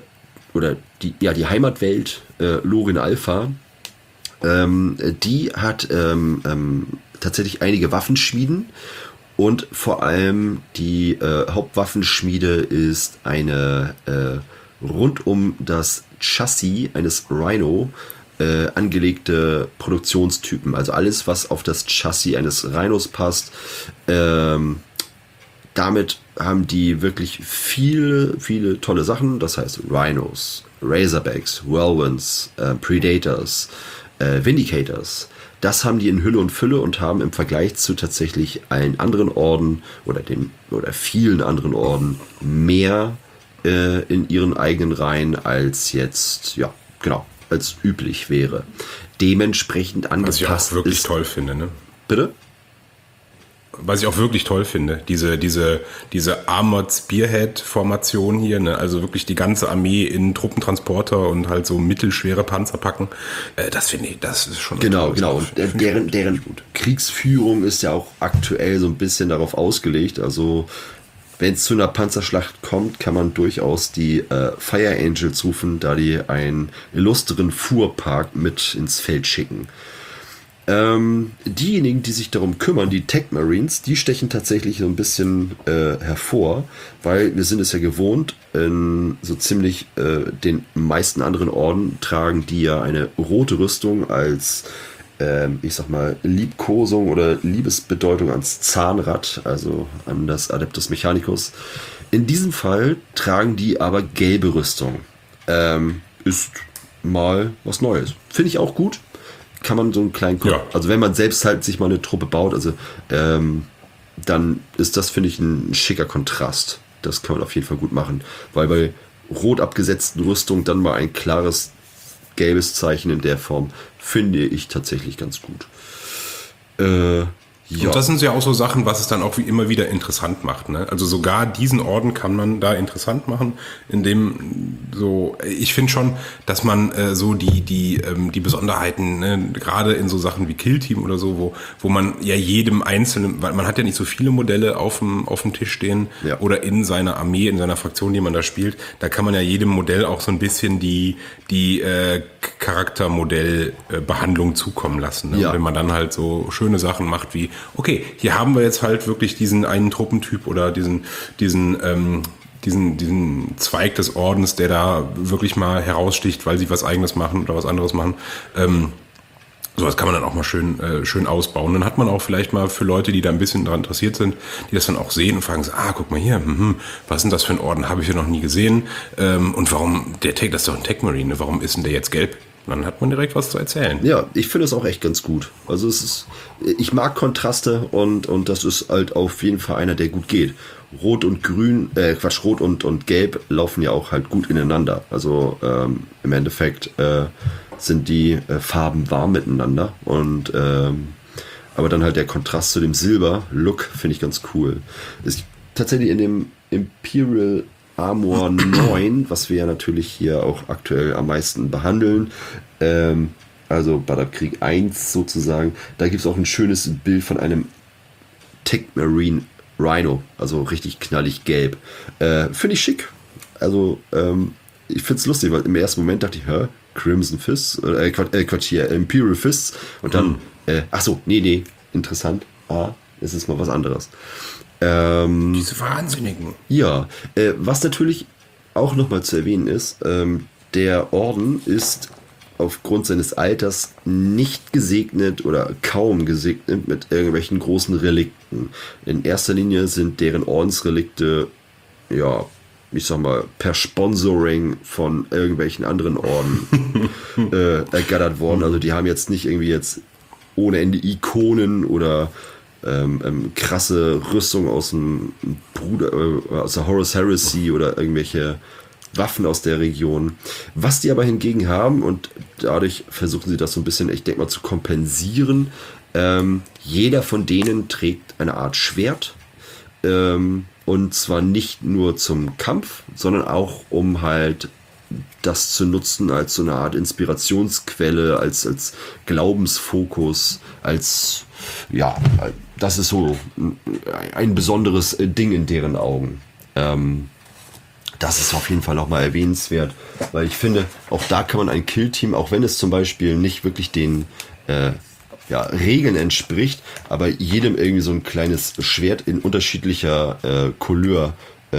Heimatwelt Lorin Alpha, die hat tatsächlich einige Waffenschmieden. Und vor allem die Hauptwaffenschmiede ist eine rund um das Chassis eines Rhino angelegte Produktionstypen. Also alles, was auf das Chassis eines Rhinos passt. Damit haben die wirklich viele, viele tolle Sachen. Das heißt Rhinos, Razorbacks, Whirlwinds, Predators, Vindicators. Das haben die in Hülle und Fülle und haben im Vergleich zu tatsächlich allen anderen Orden oder vielen anderen Orden mehr in ihren eigenen Reihen als jetzt, als üblich wäre. Dementsprechend angepasst. Was ich auch wirklich toll finde, ne? Bitte? Was ich auch wirklich toll finde, diese Armored Spearhead-Formation hier, ne? Also wirklich die ganze Armee in Truppentransporter und halt so mittelschwere Panzer packen, das finde ich, das ist schon genau. Und deren Kriegsführung ist ja auch aktuell so ein bisschen darauf ausgelegt. Also wenn es zu einer Panzerschlacht kommt, kann man durchaus die Fire Angels rufen, da die einen illustren Fuhrpark mit ins Feld schicken. Diejenigen, die sich darum kümmern, die Tech Marines, die stechen tatsächlich so ein bisschen hervor, weil wir sind es ja gewohnt, in so ziemlich den meisten anderen Orden tragen die ja eine rote Rüstung als, ich sag mal, Liebkosung oder Liebesbedeutung ans Zahnrad, also an das Adeptus Mechanicus. In diesem Fall tragen die aber gelbe Rüstung. Ist mal was Neues. Finde ich auch gut. Kann man so einen kleinen also wenn man selbst halt sich mal eine Truppe baut, also dann ist das, finde ich, ein schicker Kontrast. Das kann man auf jeden Fall gut machen, weil bei rot abgesetzten Rüstungen dann mal ein klares gelbes Zeichen in der Form finde ich tatsächlich ganz gut. Und das sind ja auch so Sachen, was es dann auch wie immer wieder interessant macht, ne? Also sogar diesen Orden kann man da interessant machen, indem so, ich finde schon, dass man so die Besonderheiten, ne, gerade in so Sachen wie Killteam oder so, wo man ja jedem einzelnen, weil man hat ja nicht so viele Modelle auf dem Tisch stehen oder in seiner Armee, in seiner Fraktion, die man da spielt, da kann man ja jedem Modell auch so ein bisschen die Charaktermodellbehandlung zukommen lassen, ne? Und wenn man dann halt so schöne Sachen macht wie, okay, hier haben wir jetzt halt wirklich diesen einen Truppentyp oder diesen Zweig des Ordens, der da wirklich mal heraussticht, weil sie was Eigenes machen oder was anderes machen. Sowas kann man dann auch mal schön ausbauen. Dann hat man auch vielleicht mal für Leute, die da ein bisschen daran interessiert sind, die das dann auch sehen und fragen so, guck mal hier, was ist denn das für ein Orden, habe ich ja noch nie gesehen. Und warum, das ist doch ein Tech Marine, ne? Warum ist denn der jetzt gelb? Dann hat man direkt was zu erzählen. Ja, ich finde es auch echt ganz gut. Also ich mag Kontraste und das ist halt auf jeden Fall einer, der gut geht. Rot und Grün, Rot und Gelb laufen ja auch halt gut ineinander. Also im Endeffekt sind die Farben warm miteinander und aber dann halt der Kontrast zu dem Silber-Look finde ich ganz cool. Ist tatsächlich in dem Imperial Armor 9, was wir ja natürlich hier auch aktuell am meisten behandeln, also Battlekrieg 1 sozusagen, da gibt es auch ein schönes Bild von einem Tech Marine Rhino, also richtig knallig gelb. Finde ich schick. Also ich finde es lustig, weil im ersten Moment dachte ich, Crimson Fists, Imperial Fists und dann, nee, interessant, es ist mal was anderes. Diese Wahnsinnigen. Ja, was natürlich auch nochmal zu erwähnen ist, der Orden ist aufgrund seines Alters nicht gesegnet oder kaum gesegnet mit irgendwelchen großen Relikten. In erster Linie sind deren Ordensrelikte, ja, ich sag mal, per Sponsoring von irgendwelchen anderen Orden ergattert worden. Also die haben jetzt nicht irgendwie jetzt ohne Ende Ikonen oder krasse Rüstung aus dem aus der Horus Heresy oder irgendwelche Waffen aus der Region. Was die aber hingegen haben, und dadurch versuchen sie das so ein bisschen, ich denke mal, zu kompensieren, jeder von denen trägt eine Art Schwert, und zwar nicht nur zum Kampf, sondern auch um halt das zu nutzen als so eine Art Inspirationsquelle, als Glaubensfokus, als, ja, das ist so ein besonderes Ding in deren Augen. Das ist auf jeden Fall nochmal erwähnenswert, weil ich finde, auch da kann man ein Killteam, auch wenn es zum Beispiel nicht wirklich den Regeln entspricht, aber jedem irgendwie so ein kleines Schwert in unterschiedlicher Couleur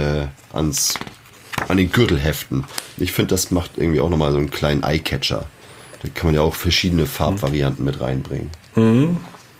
an den Gürtel heften. Ich finde, das macht irgendwie auch nochmal so einen kleinen Eyecatcher. Da kann man ja auch verschiedene Farbvarianten mit reinbringen. Mhm.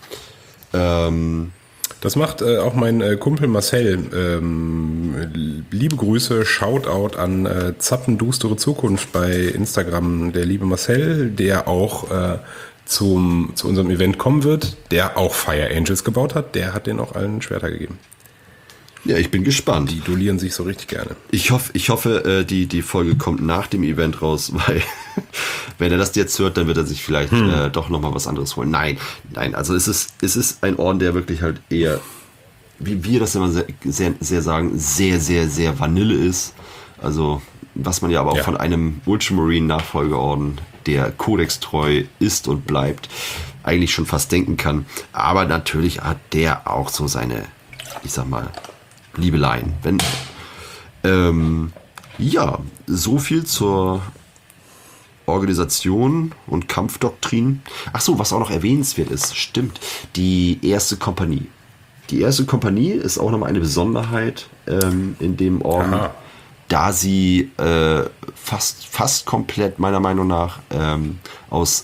Das macht auch mein Kumpel Marcel. Liebe Grüße, Shoutout an Zappendustere Zukunft bei Instagram. Der liebe Marcel, der auch zu unserem Event kommen wird, der auch Fire Angels gebaut hat, der hat denen auch allen Schwerter gegeben. Ja, ich bin gespannt. Die duellieren sich so richtig gerne. Ich hoffe, die Folge kommt nach dem Event raus, weil wenn er das jetzt hört, dann wird er sich vielleicht doch nochmal was anderes holen. Nein, also es ist ein Orden, der wirklich halt eher, wie wir das immer sehr, sehr sagen, sehr, sehr, sehr Vanille ist. Also, was man ja aber auch von einem Ultramarine-Nachfolgeorden, der kodextreu ist und bleibt, eigentlich schon fast denken kann. Aber natürlich hat der auch so seine, ich sag mal, Liebeleien. So viel zur Organisation und Kampfdoktrin. Ach so, was auch noch erwähnenswert ist, stimmt, die erste Kompanie. Die erste Kompanie ist auch nochmal eine Besonderheit in dem Orden, da sie fast komplett meiner Meinung nach aus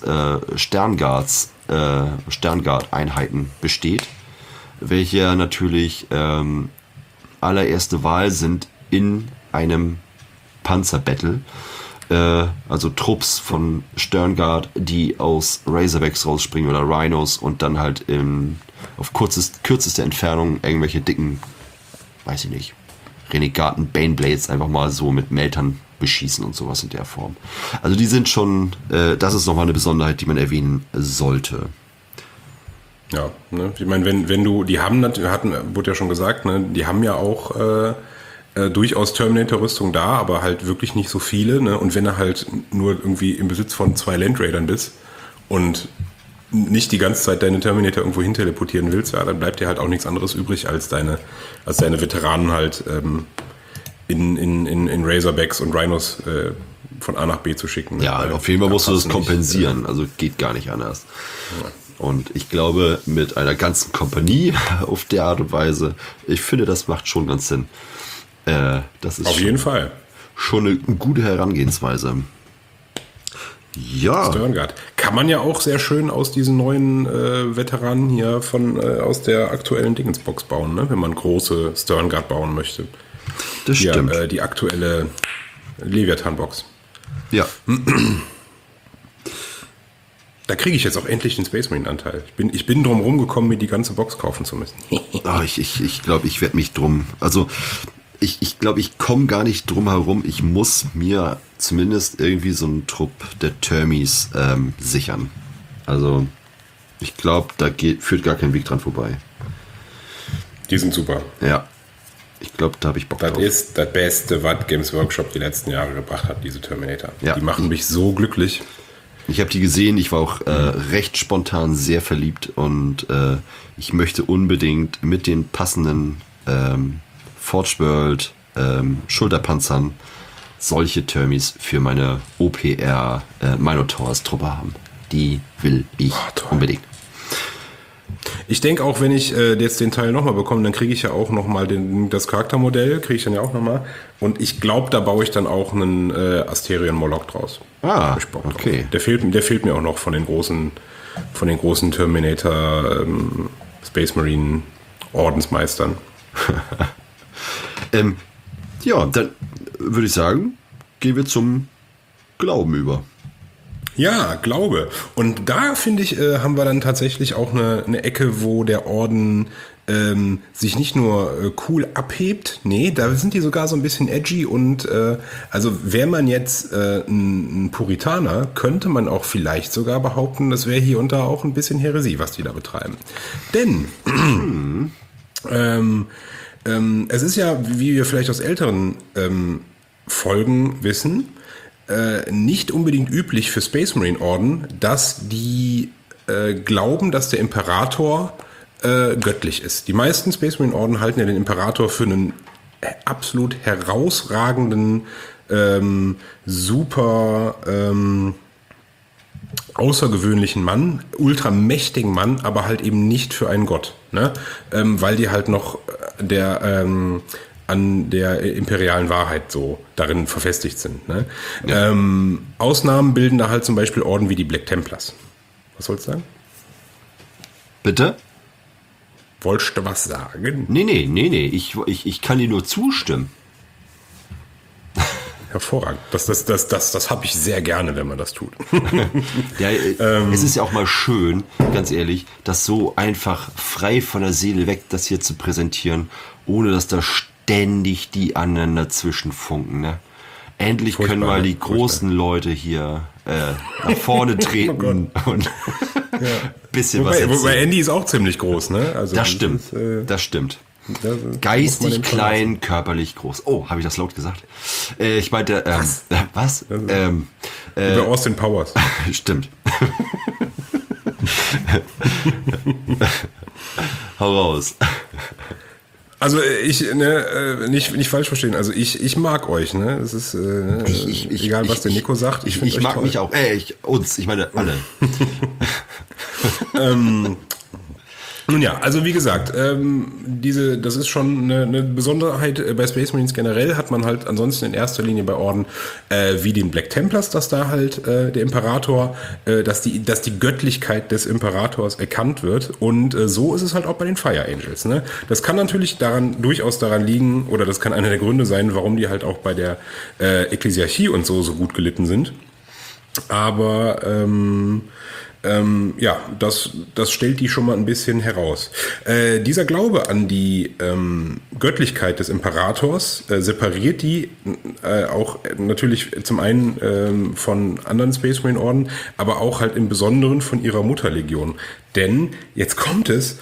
Sterngard-Einheiten besteht, welche natürlich allererste Wahl sind in einem Panzerbattle. Also Trupps von Sterngard, die aus Razorbacks rausspringen oder Rhinos und dann halt auf kürzeste Entfernung irgendwelche dicken, weiß ich nicht, Renegaten, Baneblades einfach mal so mit Meltern beschießen und sowas in der Form. Also die sind schon, das ist nochmal eine Besonderheit, die man erwähnen sollte. Ja, ne? Ich meine, wenn du, die haben, wurde ja schon gesagt, ne, die haben ja auch durchaus Terminator-Rüstung da, aber halt wirklich nicht so viele, ne? Und wenn du halt nur irgendwie im Besitz von 2 Landraidern bist und nicht die ganze Zeit deine Terminator irgendwo hin teleportieren willst, ja, dann bleibt dir halt auch nichts anderes übrig, als deine Veteranen halt in Razorbacks und Rhinos von A nach B zu schicken. Ja, auf jeden Fall musst du das kompensieren, also geht gar nicht anders. Ja. Und ich glaube, mit einer ganzen Kompanie auf der Art und Weise, ich finde, das macht schon ganz Sinn. Das ist auf jeden Fall schon eine gute Herangehensweise. Ja. Sterngard. Kann man ja auch sehr schön aus diesen neuen Veteranen hier aus der aktuellen Dingensbox bauen, ne? Wenn man große Sterngard bauen möchte. Das hier, stimmt. Die aktuelle Leviathan-Box. Ja. Da kriege ich jetzt auch endlich den Space Marine-Anteil. Ich bin drum rumgekommen, mir die ganze Box kaufen zu müssen. Ich glaube, ich werde mich drum... Also, ich glaube, ich komme gar nicht drum herum. Ich muss mir zumindest irgendwie so einen Trupp der Termies sichern. Also, ich glaube, da führt gar kein Weg dran vorbei. Die sind super. Ja. Ich glaube, da habe ich Bock drauf. Das ist das Beste, was Games Workshop die letzten Jahre gebracht hat, diese Terminator. Ja. Die machen mich so glücklich. Ich habe die gesehen, ich war auch recht spontan sehr verliebt und ich möchte unbedingt mit den passenden Forge World Schulterpanzern solche Termis für meine OPR Minotaurs Truppe haben. Die will ich unbedingt. Ich denke auch, wenn ich jetzt den Teil nochmal bekomme, dann kriege ich ja auch nochmal das Charaktermodell, kriege ich dann ja auch nochmal. Und ich glaube, da baue ich dann auch einen Asterion Moloch draus. Okay. Der fehlt mir auch noch von den großen Terminator Space Marine Ordensmeistern. Ja, dann würde ich sagen, gehen wir zum Glauben über. Ja, Glaube. Und da, finde ich, haben wir dann tatsächlich auch eine Ecke, wo der Orden sich nicht nur cool abhebt, nee, da sind die sogar so ein bisschen edgy und also wäre man jetzt ein Puritaner, könnte man auch vielleicht sogar behaupten, das wäre hier und da auch ein bisschen Häresie, was die da betreiben. Denn es ist ja, wie wir vielleicht aus älteren Folgen wissen, nicht unbedingt üblich für Space Marine Orden, dass die glauben, dass der Imperator göttlich ist. Die meisten Space Marine Orden halten ja den Imperator für einen absolut herausragenden, super außergewöhnlichen Mann, ultramächtigen Mann, aber halt eben nicht für einen Gott, ne? Weil die halt noch an der imperialen Wahrheit so darin verfestigt sind. Ne? Ja. Ausnahmen bilden da halt zum Beispiel Orden wie die Black Templars. Was sollst du sagen? Bitte? Wolltest du was sagen? Nee. Ich kann dir nur zustimmen. Hervorragend. Das habe ich sehr gerne, wenn man das tut. Ja, es ist ja auch mal schön, ganz ehrlich, das so einfach frei von der Seele weg, das hier zu präsentieren, ohne dass da ständig die anderen dazwischen funken. Ne? Endlich können mal die großen Leute hier nach vorne treten und bisschen was erzählen. Wobei Andy ist auch ziemlich groß, ne? Also das stimmt. Das stimmt. Geistig klein, körperlich groß. Oh, habe ich das laut gesagt? Ich meinte, was? Über Austin Powers. Stimmt. Hau raus. Also nicht falsch verstehen. Also ich mag euch, ne? Es ist egal, was der Nico sagt. Ich mag toll. Mich auch. Ich meine alle. Nun ja, also wie gesagt, das ist schon eine Besonderheit bei Space Marines generell, hat man halt ansonsten in erster Linie bei Orden wie den Black Templars, dass da halt der Imperator, dass die Göttlichkeit des Imperators erkannt wird, und so ist es halt auch bei den Fire Angels. Ne? Das kann natürlich durchaus daran liegen, oder das kann einer der Gründe sein, warum die halt auch bei der Ekklesiarchie und so gut gelitten sind. Aber das stellt die schon mal ein bisschen heraus. Dieser Glaube an die Göttlichkeit des Imperators separiert die auch natürlich zum einen von anderen Space Marine Orden, aber auch halt im Besonderen von ihrer Mutterlegion. Denn, jetzt kommt es,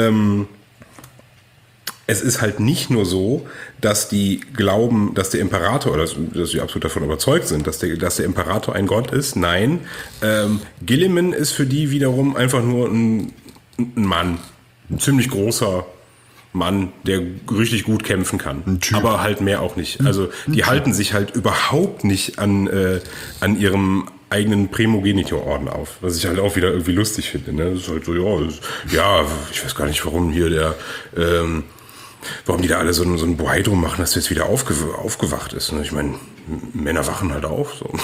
es ist halt nicht nur so, dass die glauben, dass der Imperator, oder dass sie absolut davon überzeugt sind, dass der Imperator ein Gott ist. Nein, Guilliman ist für die wiederum einfach nur ein Mann. Ein ziemlich großer Mann, der richtig gut kämpfen kann. Aber halt mehr auch nicht. Also die halten sich halt überhaupt nicht an ihrem eigenen Primogenitor-Orden auf, was ich halt auch wieder irgendwie lustig finde. Ne? Das ist halt so, ich weiß gar nicht, warum hier warum die da alle so ein Bohai drum machen, dass jetzt wieder aufgewacht ist. Ich meine, Männer wachen halt auf. So.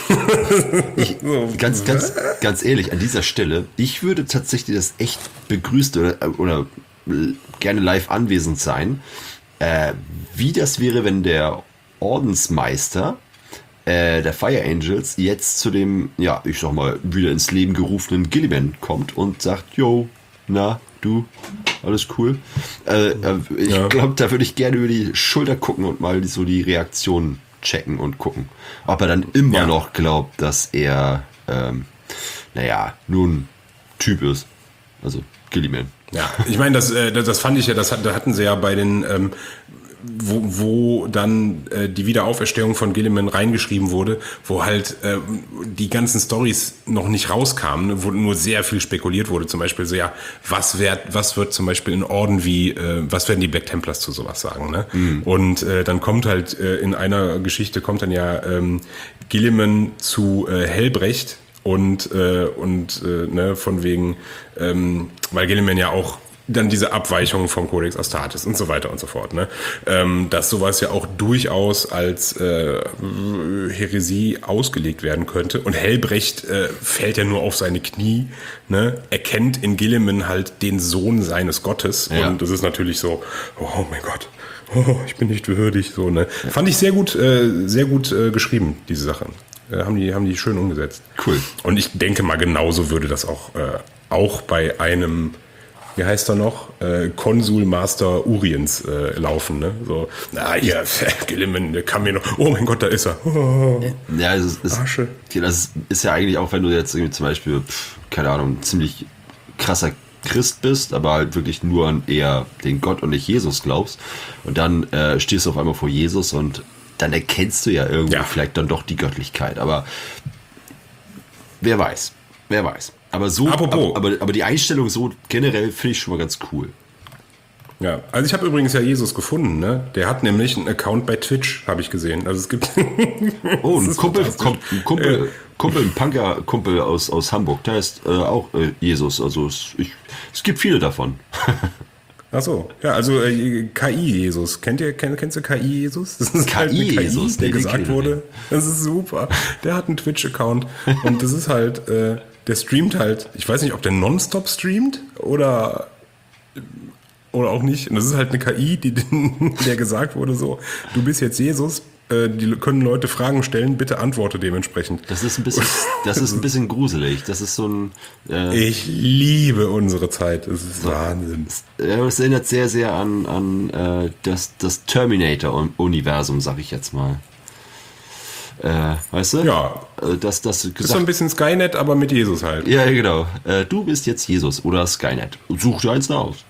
Ganz ehrlich, an dieser Stelle, ich würde tatsächlich das echt begrüßen oder gerne live anwesend sein, wie das wäre, wenn der Ordensmeister der Fire Angels jetzt zu dem, ich sag mal, wieder ins Leben gerufenen Guilliman kommt und sagt, yo, na, du, alles cool. Ich glaube, da würde ich gerne über die Schulter gucken und mal so die Reaktionen checken und gucken, ob er dann immer noch glaubt, dass er, nur ein Typ ist. Also Guilliman. Ja, ich meine, das fand ich ja, da hatten sie ja bei den wo dann die Wiederauferstehung von Gilliman reingeschrieben wurde, wo halt die ganzen Storys noch nicht rauskamen, ne, wo nur sehr viel spekuliert wurde. Zum Beispiel so, ja, was wird zum Beispiel in Orden wie, was werden die Black Templars zu sowas sagen, ne? Und dann kommt halt in einer Geschichte kommt dann ja Gilliman zu Helbrecht und ne, von wegen, weil Gilliman ja auch dann diese Abweichungen vom Codex Astartes und so weiter und so fort, ne? Dass sowas ja auch durchaus als Häresie ausgelegt werden könnte. Und Helbrecht fällt ja nur auf seine Knie, ne? Erkennt in Gilliman halt den Sohn seines Gottes. Ja. Und das ist natürlich so, oh mein Gott, ich bin nicht würdig, so, ne? Ja. Fand ich sehr gut geschrieben, diese Sache. Haben die schön umgesetzt. Cool. Und ich denke mal, genauso würde das auch bei einem, wie heißt er noch? Konsul Master Uriens laufen, ne? So, hier, Gilliman, der kann mir noch, oh mein Gott, da ist er. Oh, ja, das ist ja eigentlich auch, wenn du jetzt irgendwie zum Beispiel, keine Ahnung, ziemlich krasser Christ bist, aber halt wirklich nur an eher den Gott und nicht Jesus glaubst. Und dann stehst du auf einmal vor Jesus und dann erkennst du ja irgendwie vielleicht dann doch die Göttlichkeit. Aber wer weiß. Aber so, aber die Einstellung so generell finde ich schon mal ganz cool. Ja, also ich habe übrigens ja Jesus gefunden, ne? Der hat nämlich einen Account bei Twitch, habe ich gesehen. Also es gibt ein Punker-Kumpel aus Hamburg, der ist auch Jesus. Also es gibt viele davon. Ach so, ja, also KI-Jesus. Kennst du KI-Jesus? Das ist halt eine KI-Jesus, der gesagt wurde. Das ist super. Der hat einen Twitch-Account und das ist halt, der streamt halt, ich weiß nicht, ob der nonstop streamt oder auch nicht. Und das ist halt eine KI, der gesagt wurde so, du bist jetzt Jesus, die können Leute Fragen stellen, bitte antworte dementsprechend. Das ist ein bisschen gruselig. Das ist so ein... ich liebe unsere Zeit. Das ist Wahnsinn. Es erinnert sehr, sehr an das Terminator-Universum, sag ich jetzt mal. Weißt du? Ja. Das ist so ein bisschen Skynet, aber mit Jesus halt. Ja, genau. Du bist jetzt Jesus oder Skynet. Such dir eins aus.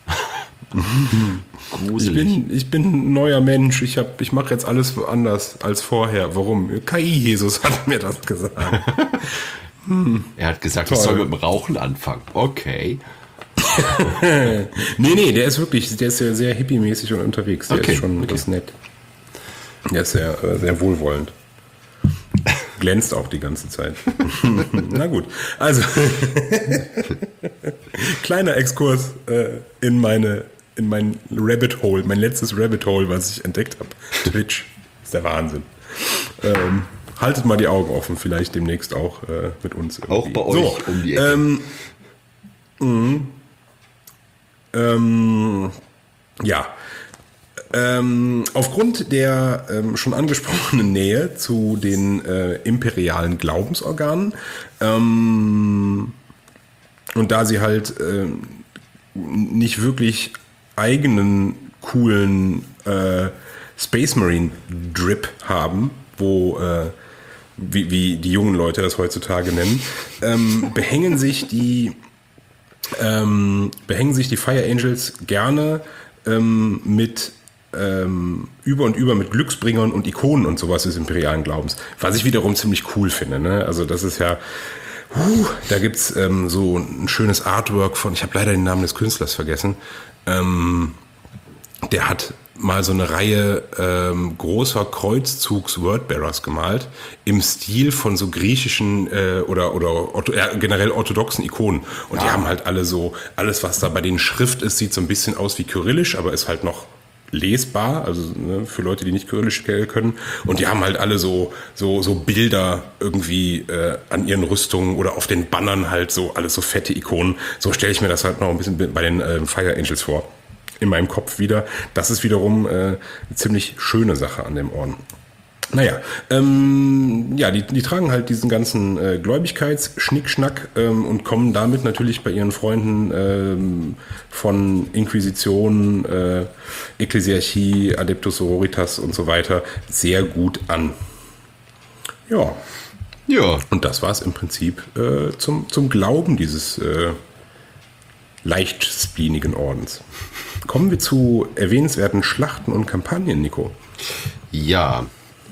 Ich bin ein neuer Mensch. Ich mache jetzt alles anders als vorher. Warum? KI-Jesus hat mir das gesagt. Er hat gesagt, ich soll mit dem Rauchen anfangen. Okay. Nee, der ist sehr, sehr hippie-mäßig und unterwegs. Der ist schon das nett. Der ist sehr, sehr wohlwollend. Glänzt auch die ganze Zeit. Na gut, also kleiner Exkurs in mein Rabbit Hole, mein letztes Rabbit Hole, was ich entdeckt habe. Twitch ist der Wahnsinn. Haltet mal die Augen offen, vielleicht demnächst auch mit uns. Irgendwie. Auch bei euch um die Ecke. Ja. Aufgrund der schon angesprochenen Nähe zu den imperialen Glaubensorganen und da sie halt nicht wirklich eigenen coolen Space Marine Drip haben, wo wie die jungen Leute das heutzutage nennen, behängen sich die Fire Angels gerne mit über und über mit Glücksbringern und Ikonen und sowas des imperialen Glaubens, was ich wiederum ziemlich cool finde, ne? Also das ist ja, da gibt's so ein schönes Artwork von, ich habe leider den Namen des Künstlers vergessen, der hat mal so eine Reihe großer Kreuzzugs-Wordbearers gemalt im Stil von so griechischen oder generell orthodoxen Ikonen. Und die haben halt alle so, alles was da bei den Schrift ist, sieht so ein bisschen aus wie kyrillisch, aber ist halt noch lesbar, also ne, für Leute, die nicht kyrillisch können. Und die haben halt alle so Bilder irgendwie an ihren Rüstungen oder auf den Bannern halt so, alles so fette Ikonen. So stelle ich mir das halt noch ein bisschen bei den Fire Angels vor. In meinem Kopf wieder. Das ist wiederum eine ziemlich schöne Sache an dem Orden. Naja, die tragen halt diesen ganzen Gläubigkeits-Schnickschnack und kommen damit natürlich bei ihren Freunden von Inquisition, Ekklesiarchie, Adeptus Sororitas und so weiter sehr gut an. Ja. Und das war es im Prinzip zum Glauben dieses leicht spleenigen Ordens. Kommen wir zu erwähnenswerten Schlachten und Kampagnen, Nico. Ja,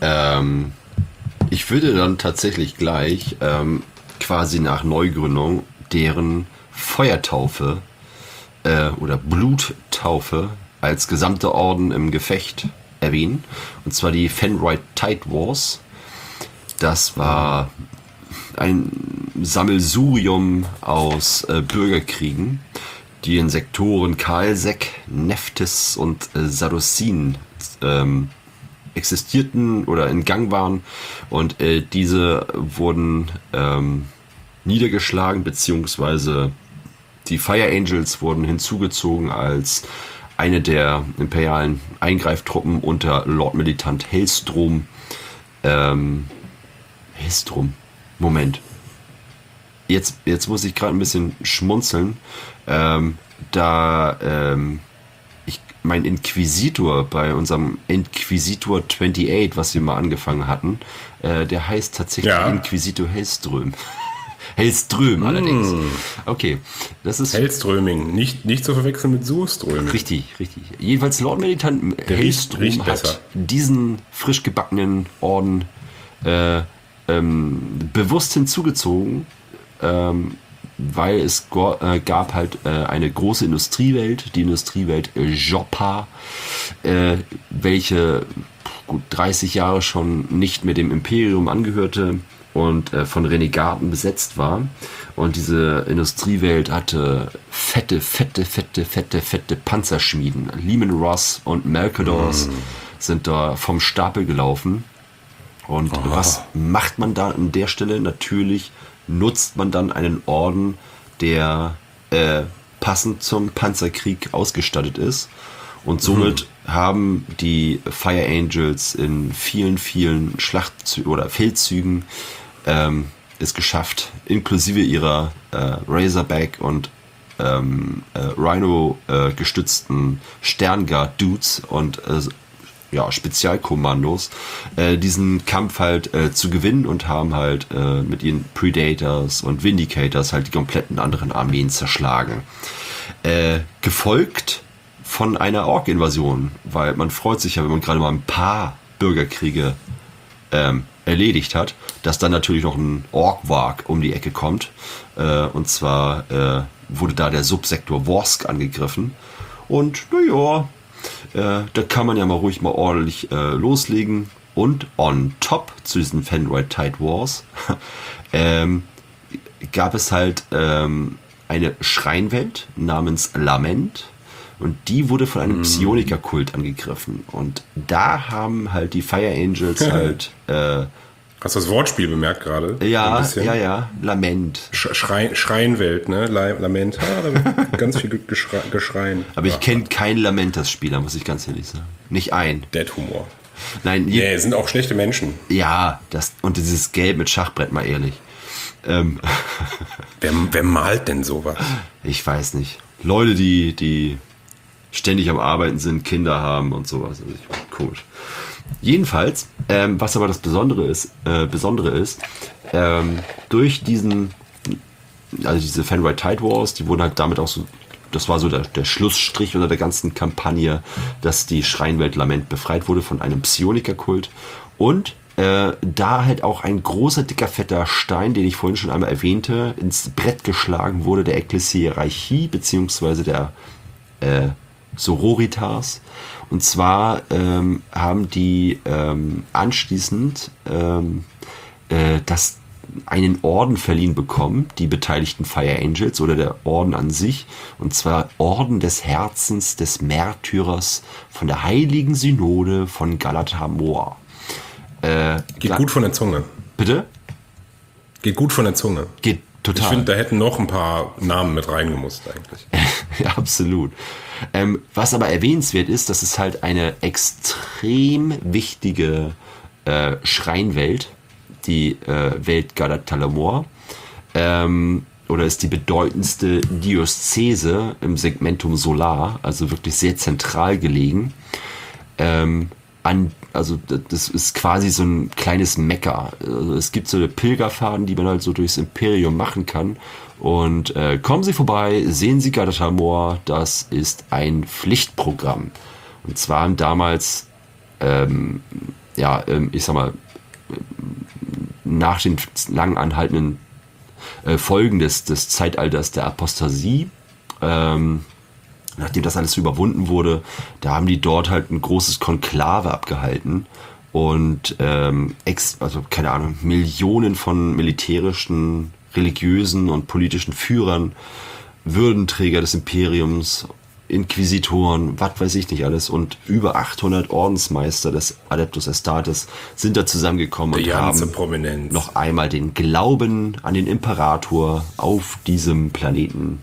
ich würde dann tatsächlich gleich quasi nach Neugründung deren Feuertaufe oder Bluttaufe als gesamte Orden im Gefecht erwähnen. Und zwar die Fenrite Tide Wars. Das war ein Sammelsurium aus Bürgerkriegen, die in Sektoren Kaalsek, Nephthys und Sadosin existierten oder in Gang waren. Und diese wurden niedergeschlagen, beziehungsweise die Fire Angels wurden hinzugezogen als eine der imperialen Eingreiftruppen unter Lord Militant Hailstrom. Hailstrom. Moment. Jetzt muss ich gerade ein bisschen schmunzeln. Mein Inquisitor bei unserem Inquisitor 28, was wir mal angefangen hatten, der heißt tatsächlich Inquisitor Hellström. Hellström allerdings. Okay, das ist Hellströming, nicht zu verwechseln mit Surströming. Richtig. Jedenfalls Lord Militant Hellström hat diesen frisch gebackenen Orden bewusst hinzugezogen, weil es gab halt eine große Industriewelt, die Industriewelt Joppa, welche gut 30 Jahre schon nicht mehr dem Imperium angehörte und von Renegaten besetzt war. Und diese Industriewelt hatte fette Panzerschmieden. Leman Russ und Malcadors sind da vom Stapel gelaufen. Und was macht man da an der Stelle? Natürlich nutzt man dann einen Orden, der passend zum Panzerkrieg ausgestattet ist. Und somit haben die Fire Angels in vielen oder Feldzügen es geschafft, inklusive ihrer Razorback und Rhino gestützten Sternguard-Dudes und Spezialkommandos, diesen Kampf halt zu gewinnen und haben halt mit ihren Predators und Vindicators halt die kompletten anderen Armeen zerschlagen. Gefolgt von einer Ork-Invasion, weil man freut sich ja, wenn man gerade mal ein paar Bürgerkriege erledigt hat, dass dann natürlich noch ein Ork-Warg um die Ecke kommt. Und zwar wurde da der Subsektor Worsk angegriffen. Und da kann man ja mal ruhig mal ordentlich loslegen. Und on top zu diesen Fenrite Tide Wars gab es halt eine Schreinwelt namens Lament. Und die wurde von einem Psioniker-Kult angegriffen. Und da haben halt die Fire Angels halt... Hast du das Wortspiel bemerkt gerade? Ja, Lament. Schreinwelt, ne? Lament. Da wird ganz viel geschreien. Aber ich kenne kein Lament-Spieler, muss ich ganz ehrlich sagen. Nicht ein. Dead-Humor. Nein, sind auch schlechte Menschen. Ja, und dieses Gelb mit Schachbrett, mal ehrlich. Wer malt denn sowas? Ich weiß nicht. Leute, die ständig am Arbeiten sind, Kinder haben und sowas. Also komisch. Jedenfalls, was aber das Besondere ist, durch diese Fenrite Tide Wars, die wurden halt damit auch so, das war so der Schlussstrich unter der ganzen Kampagne, dass die Schreinwelt Lament befreit wurde von einem Psioniker-Kult und da halt auch ein großer, dicker, fetter Stein, den ich vorhin schon einmal erwähnte, ins Brett geschlagen wurde, der Ekklesiarchie, beziehungsweise der Sororitas. Und zwar haben die anschließend einen Orden verliehen bekommen, die beteiligten Fire Angels oder der Orden an sich. Und zwar Orden des Herzens des Märtyrers von der Heiligen Synode von Galathamor. Geht gut von der Zunge. Bitte? Geht gut von der Zunge. Geht total. Ich finde, da hätten noch ein paar Namen mit reingemusst eigentlich. Ja, absolut. Was aber erwähnenswert ist, dass es halt eine extrem wichtige Schreinwelt, die Welt Galathamor, oder ist die bedeutendste Diözese im Segmentum Solar, also wirklich sehr zentral gelegen. also das ist quasi so ein kleines Mekka. Also es gibt so eine Pilgerfahrten, die man halt so durchs Imperium machen kann. Und kommen Sie vorbei, sehen Sie Gardatamor, das ist ein Pflichtprogramm. Und zwar haben damals, ich sag mal, nach den lang anhaltenden Folgen des Zeitalters der Apostasie, nachdem das alles überwunden wurde, da haben die dort halt ein großes Konklave abgehalten und keine Ahnung, Millionen von militärischen, religiösen und politischen Führern, Würdenträger des Imperiums, Inquisitoren, was weiß ich nicht alles, und über 800 Ordensmeister des Adeptus Astartes sind da zusammengekommen und haben Prominenz. noch einmal den Glauben an den Imperator auf diesem Planeten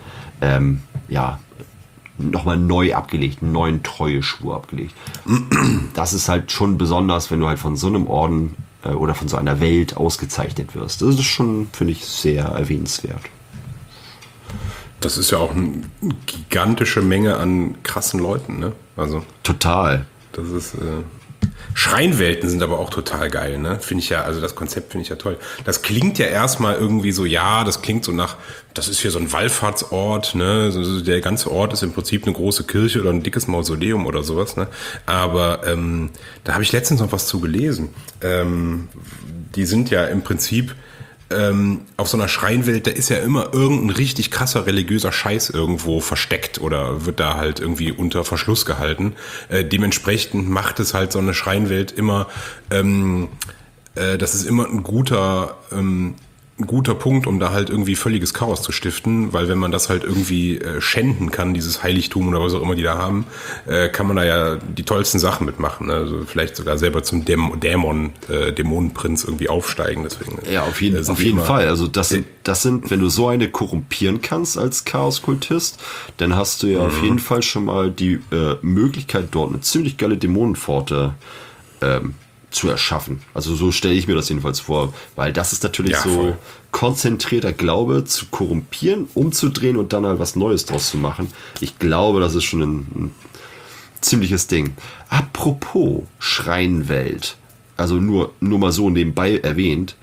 nochmal neu abgelegt, einen neuen Treueschwur abgelegt. Das ist halt schon besonders, wenn du halt von so einem Orden oder von so einer Welt ausgezeichnet wirst. Das ist schon, finde ich, sehr erwähnenswert. Das ist ja auch eine gigantische Menge an krassen Leuten, ne? Also total. Das ist Schreinwelten sind aber auch total geil, ne? Finde ich ja, also das Konzept finde ich ja toll. Das klingt ja erstmal irgendwie so, ja, das klingt so nach, das ist hier so ein Wallfahrtsort, ne? Also der ganze Ort ist im Prinzip eine große Kirche oder ein dickes Mausoleum oder sowas, ne? Aber da habe ich letztens noch was zu gelesen. Die sind ja im Prinzip auf so einer Schreinwelt, da ist ja immer irgendein richtig krasser religiöser Scheiß irgendwo versteckt oder wird da halt irgendwie unter Verschluss gehalten. Dementsprechend macht es halt so eine Schreinwelt immer, das ist immer ein guter Punkt, um da halt irgendwie völliges Chaos zu stiften, weil wenn man das halt irgendwie schänden kann, dieses Heiligtum oder was auch immer die da haben, kann man da ja die tollsten Sachen mitmachen. Ne? Also vielleicht sogar selber zum Dämonenprinz irgendwie aufsteigen. Deswegen, ja, auf jeden Fall. Also das sind, wenn du so eine korrumpieren kannst als Chaoskultist, dann hast du ja auf jeden Fall schon mal die Möglichkeit, dort eine ziemlich geile Dämonenpforte zu erschaffen. Also so stelle ich mir das jedenfalls vor, weil das ist natürlich so konzentrierter Glaube zu korrumpieren, umzudrehen und dann halt was Neues draus zu machen. Ich glaube, das ist schon ein ziemliches Ding. Apropos Schreinwelt, also nur mal so nebenbei erwähnt,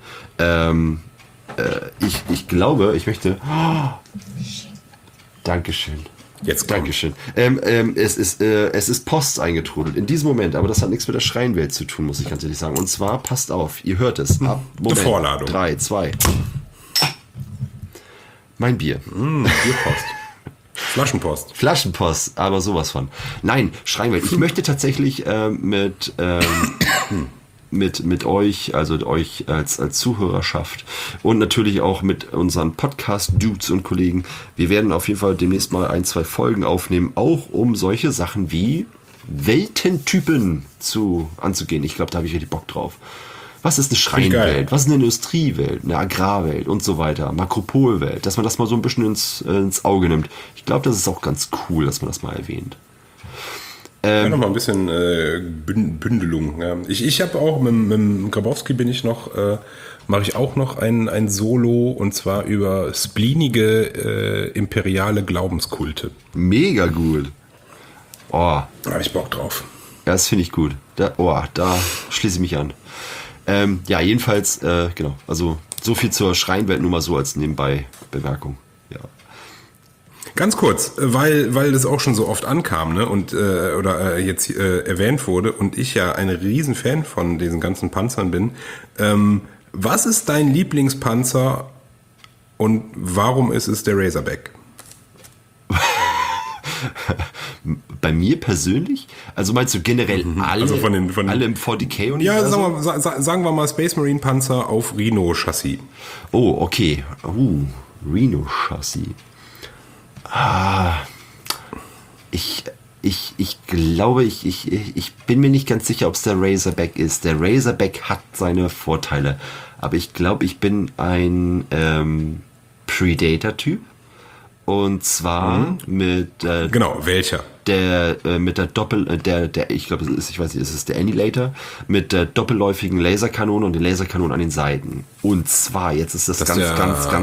ich glaube, ich möchte... Dankeschön. Jetzt Dankeschön. Es ist Post eingetrudelt in diesem Moment, aber das hat nichts mit der Schreinwelt zu tun, muss ich ganz ehrlich sagen. Und zwar, passt auf, ihr hört es. Ab Moment. Vorladung. 3, 2. Mein Bier. Bierpost. Flaschenpost, aber sowas von. Nein, Schreinwelt. Ich möchte tatsächlich mit euch, also euch als Zuhörerschaft und natürlich auch mit unseren Podcast-Dudes und Kollegen, wir werden auf jeden Fall demnächst mal 1, 2 Folgen aufnehmen, auch um solche Sachen wie Weltentypen anzugehen. Ich glaube, da habe ich richtig Bock drauf. Was ist eine Schreinwelt? Was ist eine Industriewelt? Eine Agrarwelt und so weiter? Makropolwelt? Dass man das mal so ein bisschen ins Auge nimmt. Ich glaube, das ist auch ganz cool, dass man das mal erwähnt. Ja, noch mal ein bisschen Bündelung. Ja. Ich habe auch mit Grabowski mache ich auch noch ein Solo, und zwar über spleenige imperiale Glaubenskulte. Mega gut. Oh. Da habe ich Bock drauf. Ja, das finde ich gut. Da schließe ich mich an. Ja, jedenfalls, genau. Also so viel zur Schreinwelt, nur mal so als Nebenbei-Bemerkung. Ja. Ganz kurz, weil das auch schon so oft ankam, ne, und jetzt erwähnt wurde und ich ja ein Riesenfan von diesen ganzen Panzern bin. Was ist dein Lieblingspanzer und warum ist es der Razorback? Bei mir persönlich? Also meinst du generell alle, also von alle im 40k-Universum? Ja, sagen wir mal Space Marine Panzer auf Rhino-Chassis. Oh, okay. Rhino-Chassis. Ich glaube, ich bin mir nicht ganz sicher, ob es der Razorback ist. Der Razorback hat seine Vorteile. Aber ich glaube, ich bin ein Predator-Typ. Und zwar mit genau, welcher? Mit der ich glaube, es ist der Annihilator mit der doppelläufigen Laserkanone und den Laserkanonen an den Seiten. Und zwar, jetzt ist das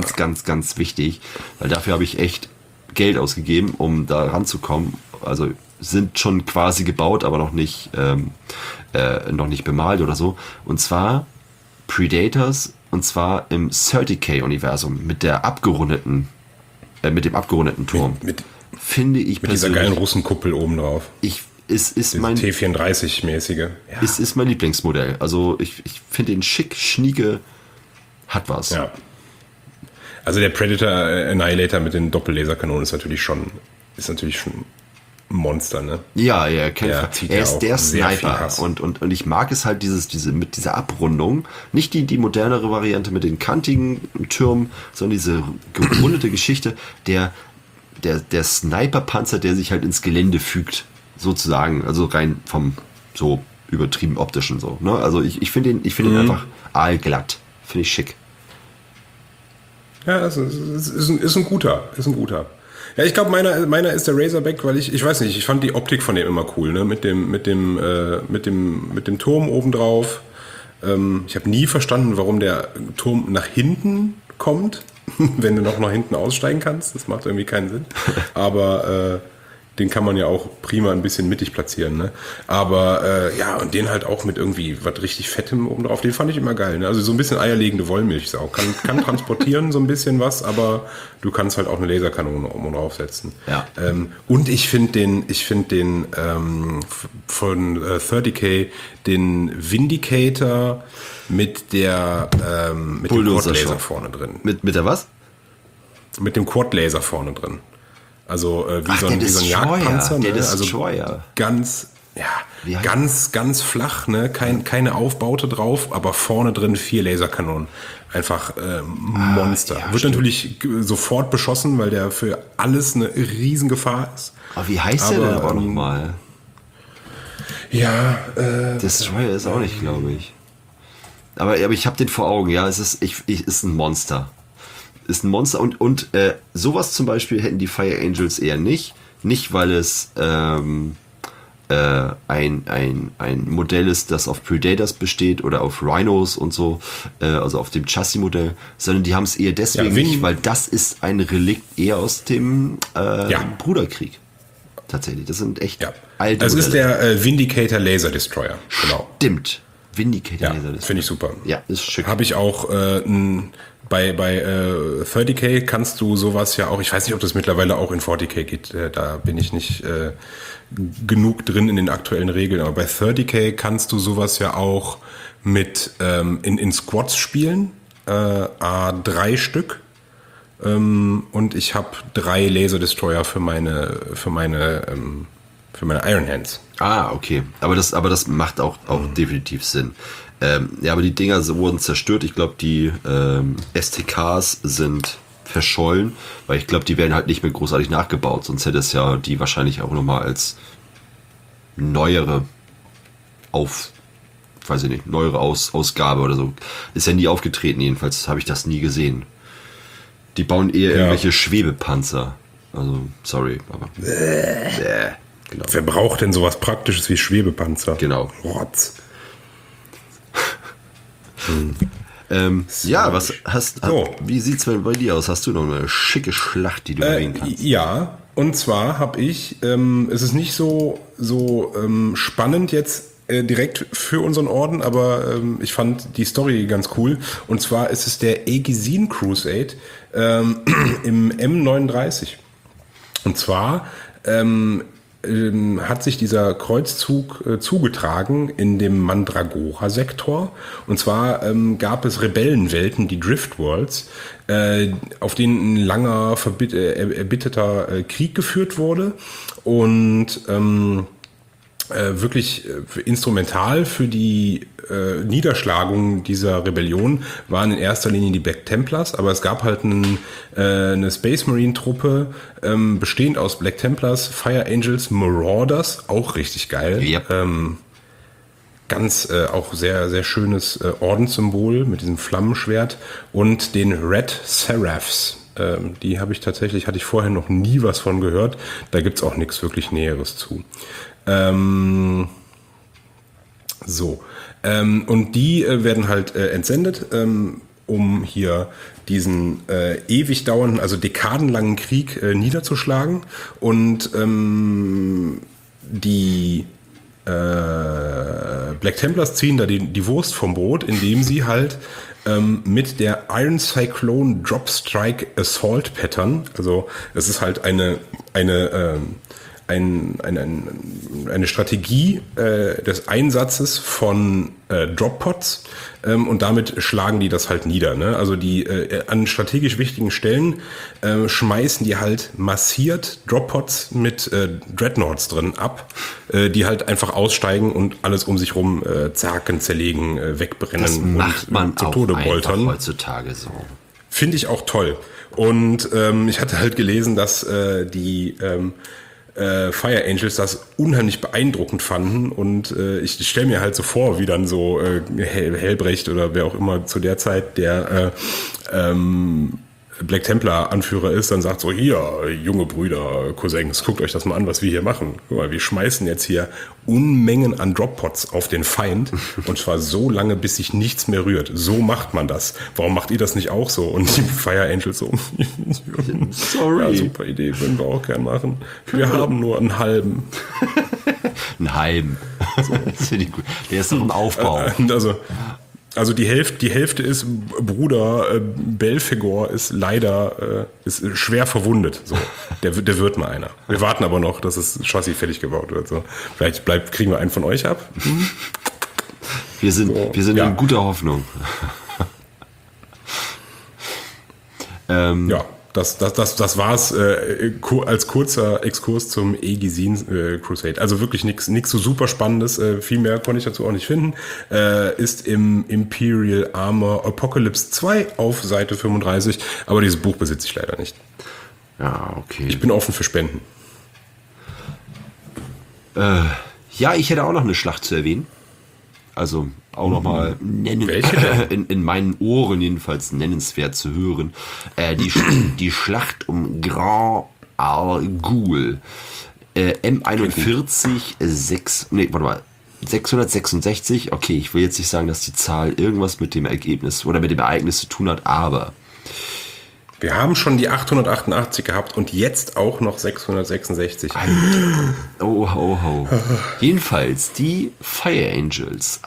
ganz wichtig, weil dafür habe ich echt Geld ausgegeben, um da ranzukommen. Also sind schon quasi gebaut, aber noch nicht bemalt oder so. Und zwar Predators, und zwar im 30K-Universum mit dem abgerundeten Turm. Finde ich mit dieser geilen Russenkuppel oben drauf. Ist mein T34-mäßige. Ja. Ist mein Lieblingsmodell. Also ich finde den schick, schnieke, hat was. Ja. Also der Predator Annihilator mit den Doppellaserkanonen ist natürlich schon ein Monster, ne? Ja, er ist der Sniper. Hass. Und ich mag es halt mit dieser Abrundung. Nicht die modernere Variante mit den kantigen Türmen, sondern diese gerundete Geschichte, der Sniper-Panzer, der sich halt ins Gelände fügt. Sozusagen, also rein vom so übertrieben optischen so. Ne? Also ich finde ihn einfach aalglatt. Finde ich schick. Ja, es ist ein guter. Ja, ich glaube, meiner ist der Razorback, weil ich weiß nicht, ich fand die Optik von dem immer cool, ne? Mit dem Turm obendrauf. Ich habe nie verstanden, warum der Turm nach hinten kommt, wenn du noch nach hinten aussteigen kannst. Das macht irgendwie keinen Sinn. Aber den kann man ja auch prima ein bisschen mittig platzieren, ne? Aber ja, und den halt auch mit irgendwie was richtig Fettem oben drauf, den fand ich immer geil, ne? Also so ein bisschen eierlegende Wollmilchsau. Kann transportieren so ein bisschen was, aber du kannst halt auch eine Laserkanone oben drauf setzen. Ja. Und ich finde den von 30K, den Vindicator mit dem Quad-Laser vorne drin. Mit der was? Mit dem Quad-Laser vorne drin. Also wie so ein Jagdpanzer, der ne? Destroyer. Also ganz flach, ne? Keine Aufbaute drauf, aber vorne drin 4 Laserkanonen. Einfach Monster. Wird natürlich sofort beschossen, weil der für alles eine Riesengefahr ist. Aber wie heißt der denn aber nochmal? Ja, Destroyer ist auch nicht, glaube ich. Aber ich habe den vor Augen, ja, ist ein Monster. Ist ein Monster und sowas zum Beispiel hätten die Fire Angels eher nicht. Nicht, weil es ein Modell ist, das auf Predators besteht oder auf Rhinos und so, also auf dem Chassis-Modell, sondern die haben es eher deswegen nicht, weil das ist ein Relikt eher aus dem Bruderkrieg. Tatsächlich, das sind echt alte Das Modelle. ist der Vindicator Laser Destroyer. Genau. Stimmt. Vindicator Laser Destroyer. Finde ich super. Ja, ist schick. Habe ich auch bei 30K kannst du sowas ja auch, ich weiß nicht, ob das mittlerweile auch in 40K geht, da bin ich nicht genug drin in den aktuellen Regeln, aber bei 30K kannst du sowas ja auch mit in Squads spielen, 3 Stück, und ich habe 3 Laser Destroyer für meine Iron Hands. Ah, okay. Aber das macht auch definitiv Sinn. Ja, aber die Dinger wurden zerstört. Ich glaube, die STKs sind verschollen, weil ich glaube, die werden halt nicht mehr großartig nachgebaut. Sonst hätte es ja die wahrscheinlich auch nochmal als neuere Ausgabe oder so. Ist ja nie aufgetreten, jedenfalls habe ich das nie gesehen. Die bauen eher irgendwelche Schwebepanzer. Also, sorry, aber... Genau. Wer braucht denn sowas Praktisches wie Schwebepanzer? Genau. Rotz. Ja, wie sieht's bei dir aus? Hast du noch eine schicke Schlacht, die du erwähnen kannst? Ja, und zwar habe ich, es ist nicht so spannend jetzt direkt für unseren Orden, aber ich fand die Story ganz cool. Und zwar ist es der Aegisian Crusade im M39. Und zwar hat sich dieser Kreuzzug zugetragen in dem Mandragora-Sektor. Und zwar gab es Rebellenwelten, die Driftworlds, auf denen ein langer, erbitterter Krieg geführt wurde. Und wirklich instrumental für die Niederschlagung dieser Rebellion waren in erster Linie die Black Templars, aber es gab halt eine Space Marine Truppe, bestehend aus Black Templars, Fire Angels, Marauders, auch richtig geil. Yep. Ganz auch sehr, sehr schönes Ordenssymbol mit diesem Flammenschwert und den Red Seraphs. Die hatte ich vorher noch nie was von gehört. Da gibt's auch nichts wirklich Näheres zu. Und die werden halt entsendet, um hier diesen ewig dauernden, also dekadenlangen Krieg niederzuschlagen. Und die Black Templars ziehen da die Wurst vom Brot, indem sie halt mit der Iron Cyclone Drop Strike Assault Pattern, also es ist halt eine Strategie des Einsatzes von Drop-Pods und damit schlagen die das halt nieder. Ne? Also die an strategisch wichtigen Stellen schmeißen die halt massiert Drop-Pods mit Dreadnoughts drin ab, die halt einfach aussteigen und alles um sich rum zerhacken, zerlegen, wegbrennen das macht man und zu auch Tode einfach poltern. heutzutage so. Finde ich auch toll. Und ich hatte halt gelesen, dass die Fire Angels das unheimlich beeindruckend fanden und ich stelle mir halt so vor, wie dann so Helbrecht oder wer auch immer zu der Zeit der Black Templar Anführer ist, dann sagt so, hier, junge Brüder, Cousins, guckt euch das mal an, was wir hier machen. Guck mal, wir schmeißen jetzt hier Unmengen an Drop-Pods auf den Feind und zwar so lange, bis sich nichts mehr rührt. So macht man das. Warum macht ihr das nicht auch so? Und die Fire Angels so, sorry. Ja, super Idee, würden wir auch gern machen. Wir haben nur einen halben. Einen halben. So. Der ist doch im Aufbau. Also die Hälfte ist, Bruder Belphegor ist leider ist schwer verwundet. So, der wird mal einer. Wir warten aber noch, dass das Chassis fertig gebaut wird. So, vielleicht kriegen wir einen von euch ab. Wir sind in guter Hoffnung. Ja. Das war's als kurzer Exkurs zum Aegis Crusade. Also wirklich nichts so super Spannendes. Viel mehr konnte ich dazu auch nicht finden. Ist im Imperial Armor Apocalypse 2 auf Seite 35. Aber dieses Buch besitze ich leider nicht. Ja, okay. Ich bin offen für Spenden. Ja, ich hätte auch noch eine Schlacht zu erwähnen. Also auch nochmal in meinen Ohren jedenfalls nennenswert zu hören. Die Schlacht um Grand Argul. M41 666. Okay, ich will jetzt nicht sagen, dass die Zahl irgendwas mit dem Ergebnis oder mit dem Ereignis zu tun hat, aber wir haben schon die 888 gehabt und jetzt auch noch 666. Oh. Jedenfalls, die Fire Angels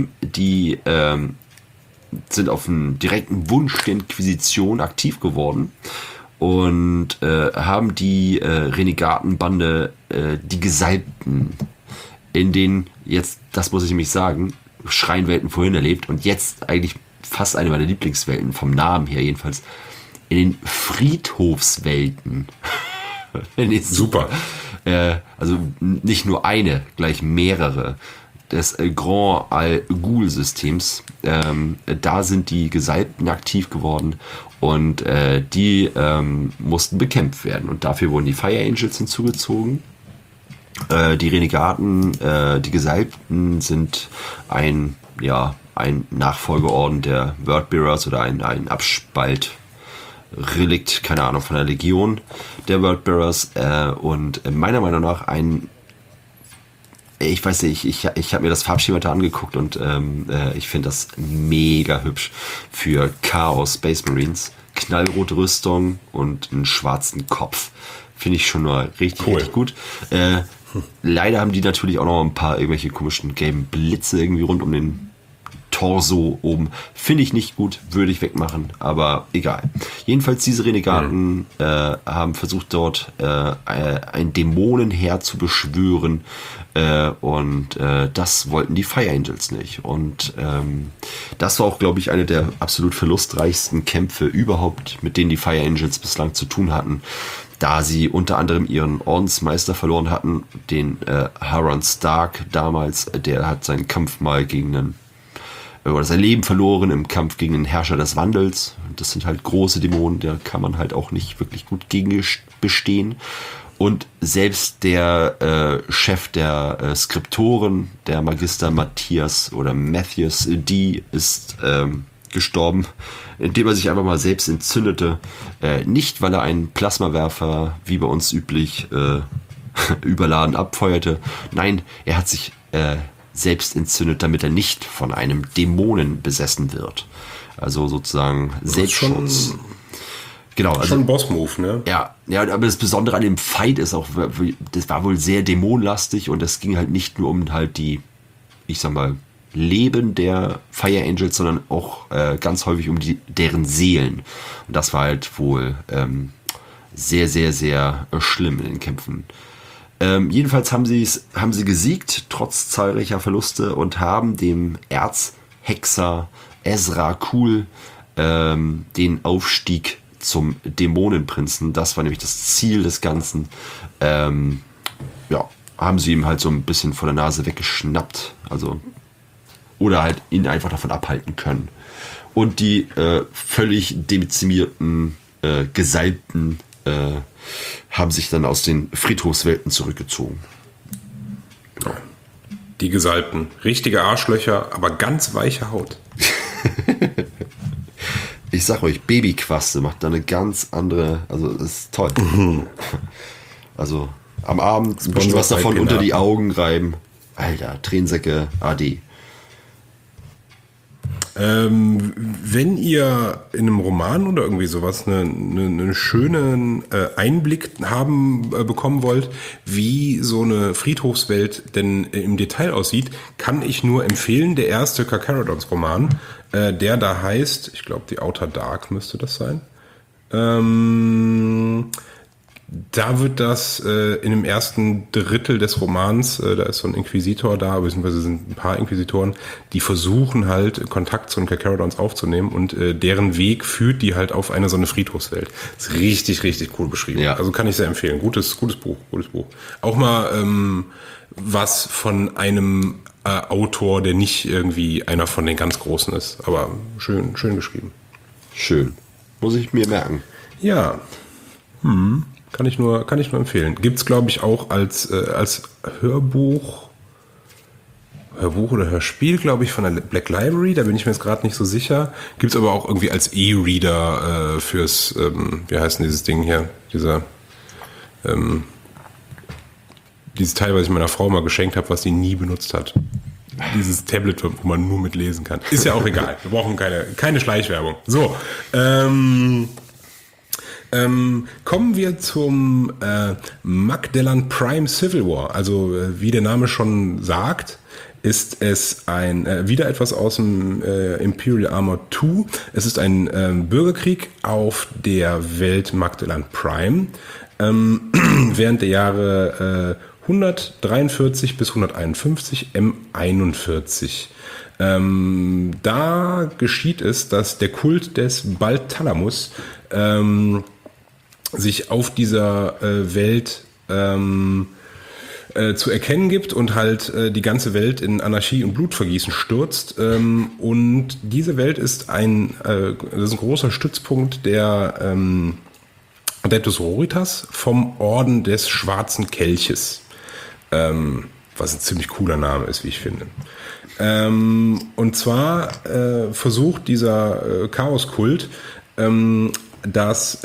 sind auf einen direkten Wunsch der Inquisition aktiv geworden und haben die Renegatenbande, die Gesalbten, in denen jetzt, das muss ich nämlich sagen, Schreinwelten vorhin erlebt und jetzt eigentlich fast eine meiner Lieblingswelten, vom Namen her jedenfalls, in den Friedhofswelten. Super. Also nicht nur eine, gleich mehrere des Grand Al-Ghul-Systems. Da sind die Gesalbten aktiv geworden und die mussten bekämpft werden. Und dafür wurden die Fire Angels hinzugezogen. Die Renegaten, die Gesalbten sind ein Nachfolgeorden der Wordbearers oder ein Abspalt Relikt, keine Ahnung, von der Legion der Wordbearers und meiner Meinung nach ich weiß nicht, ich habe mir das Farbschema da angeguckt und ich finde das mega hübsch für Chaos Space Marines. Knallrote Rüstung und einen schwarzen Kopf. Finde ich schon mal richtig gut. Leider haben die natürlich auch noch ein paar irgendwelche komischen gelben Blitze irgendwie rund um den Torso oben. Finde ich nicht gut, würde ich wegmachen, aber egal. Jedenfalls diese Renegaten haben versucht dort ein Dämonenheer zu beschwören und das wollten die Fire Angels nicht. Und das war auch, glaube ich, eine der absolut verlustreichsten Kämpfe überhaupt, mit denen die Fire Angels bislang zu tun hatten, da sie unter anderem ihren Ordensmeister verloren hatten, den Haron Stark damals. Der hat seinen Kampf mal oder sein Leben verloren im Kampf gegen den Herrscher des Wandels. Das sind halt große Dämonen, da kann man halt auch nicht wirklich gut gegen bestehen. Und selbst der Chef der Skriptoren, der Magister Mathias D, ist gestorben, indem er sich einfach mal selbst entzündete. Nicht, weil er einen Plasmawerfer, wie bei uns üblich, überladen abfeuerte. Nein, er hat sich selbst entzündet, damit er nicht von einem Dämonen besessen wird. Also sozusagen Selbstschutz. Genau. Also, schon ein Boss-Move, ne? ja, aber das Besondere an dem Fight ist auch, das war wohl sehr dämonlastig und es ging halt nicht nur um halt die, ich sag mal, Leben der Fire Angels, sondern auch ganz häufig um deren Seelen. Und das war halt wohl sehr, sehr, sehr schlimm in den Kämpfen. Jedenfalls haben sie gesiegt, trotz zahlreicher Verluste, und haben dem Erzhexer Ezra Kul den Aufstieg zum Dämonenprinzen, das war nämlich das Ziel des Ganzen, haben sie ihm halt so ein bisschen vor der Nase weggeschnappt, also oder halt ihn einfach davon abhalten können. Und die völlig dezimierten Gesalbten haben sich dann aus den Friedhofswelten zurückgezogen. Genau. Die Gesalbten. Richtige Arschlöcher, aber ganz weiche Haut. Ich sag euch, Babyquaste macht da eine ganz andere, also das ist toll. Also am Abend ein bisschen was davon unter die Augen reiben. Alter, Tränensäcke, AD. Wenn ihr in einem Roman oder irgendwie sowas einen schönen Einblick bekommen wollt, wie so eine Friedhofswelt denn im Detail aussieht, kann ich nur empfehlen, der erste Carcharodons-Roman, der da heißt, ich glaube, The Outer Dark müsste das sein. Da wird das in dem ersten Drittel des Romans, da ist so ein Inquisitor da, beziehungsweise sind ein paar Inquisitoren, die versuchen halt Kontakt zu den Carcharodons aufzunehmen und deren Weg führt die halt auf eine so eine Friedhofswelt. Ist richtig, richtig cool beschrieben. Ja. Also kann ich sehr empfehlen. Gutes Buch. Auch mal was von einem Autor, der nicht irgendwie einer von den ganz Großen ist, aber schön geschrieben. Schön. Muss ich mir merken. Ja. Kann ich nur empfehlen. Gibt's, glaube ich, auch als Hörbuch oder Hörspiel, glaube ich, von der Black Library. Da bin ich mir jetzt gerade nicht so sicher. Gibt's aber auch irgendwie als E-Reader fürs, wie heißt denn dieses Ding hier? Dieses Teil, was ich meiner Frau mal geschenkt habe, was sie nie benutzt hat. Dieses Tablet, wo man nur mit lesen kann. Ist ja auch egal. Wir brauchen keine Schleichwerbung. So, kommen wir zum Magdellan Prime Civil War. Also wie der Name schon sagt, ist es wieder etwas aus dem Imperial Armor 2. Es ist ein Bürgerkrieg auf der Welt Magdellan Prime während der Jahre 143 bis 151 M41. Da geschieht es, dass der Kult des Balthalamus sich auf dieser Welt zu erkennen gibt und halt die ganze Welt in Anarchie und Blutvergießen stürzt. Und diese Welt ist das ist ein großer Stützpunkt der Adeptus Sororitas vom Orden des Schwarzen Kelches. Was ein ziemlich cooler Name ist, wie ich finde. Und zwar versucht dieser Chaoskult das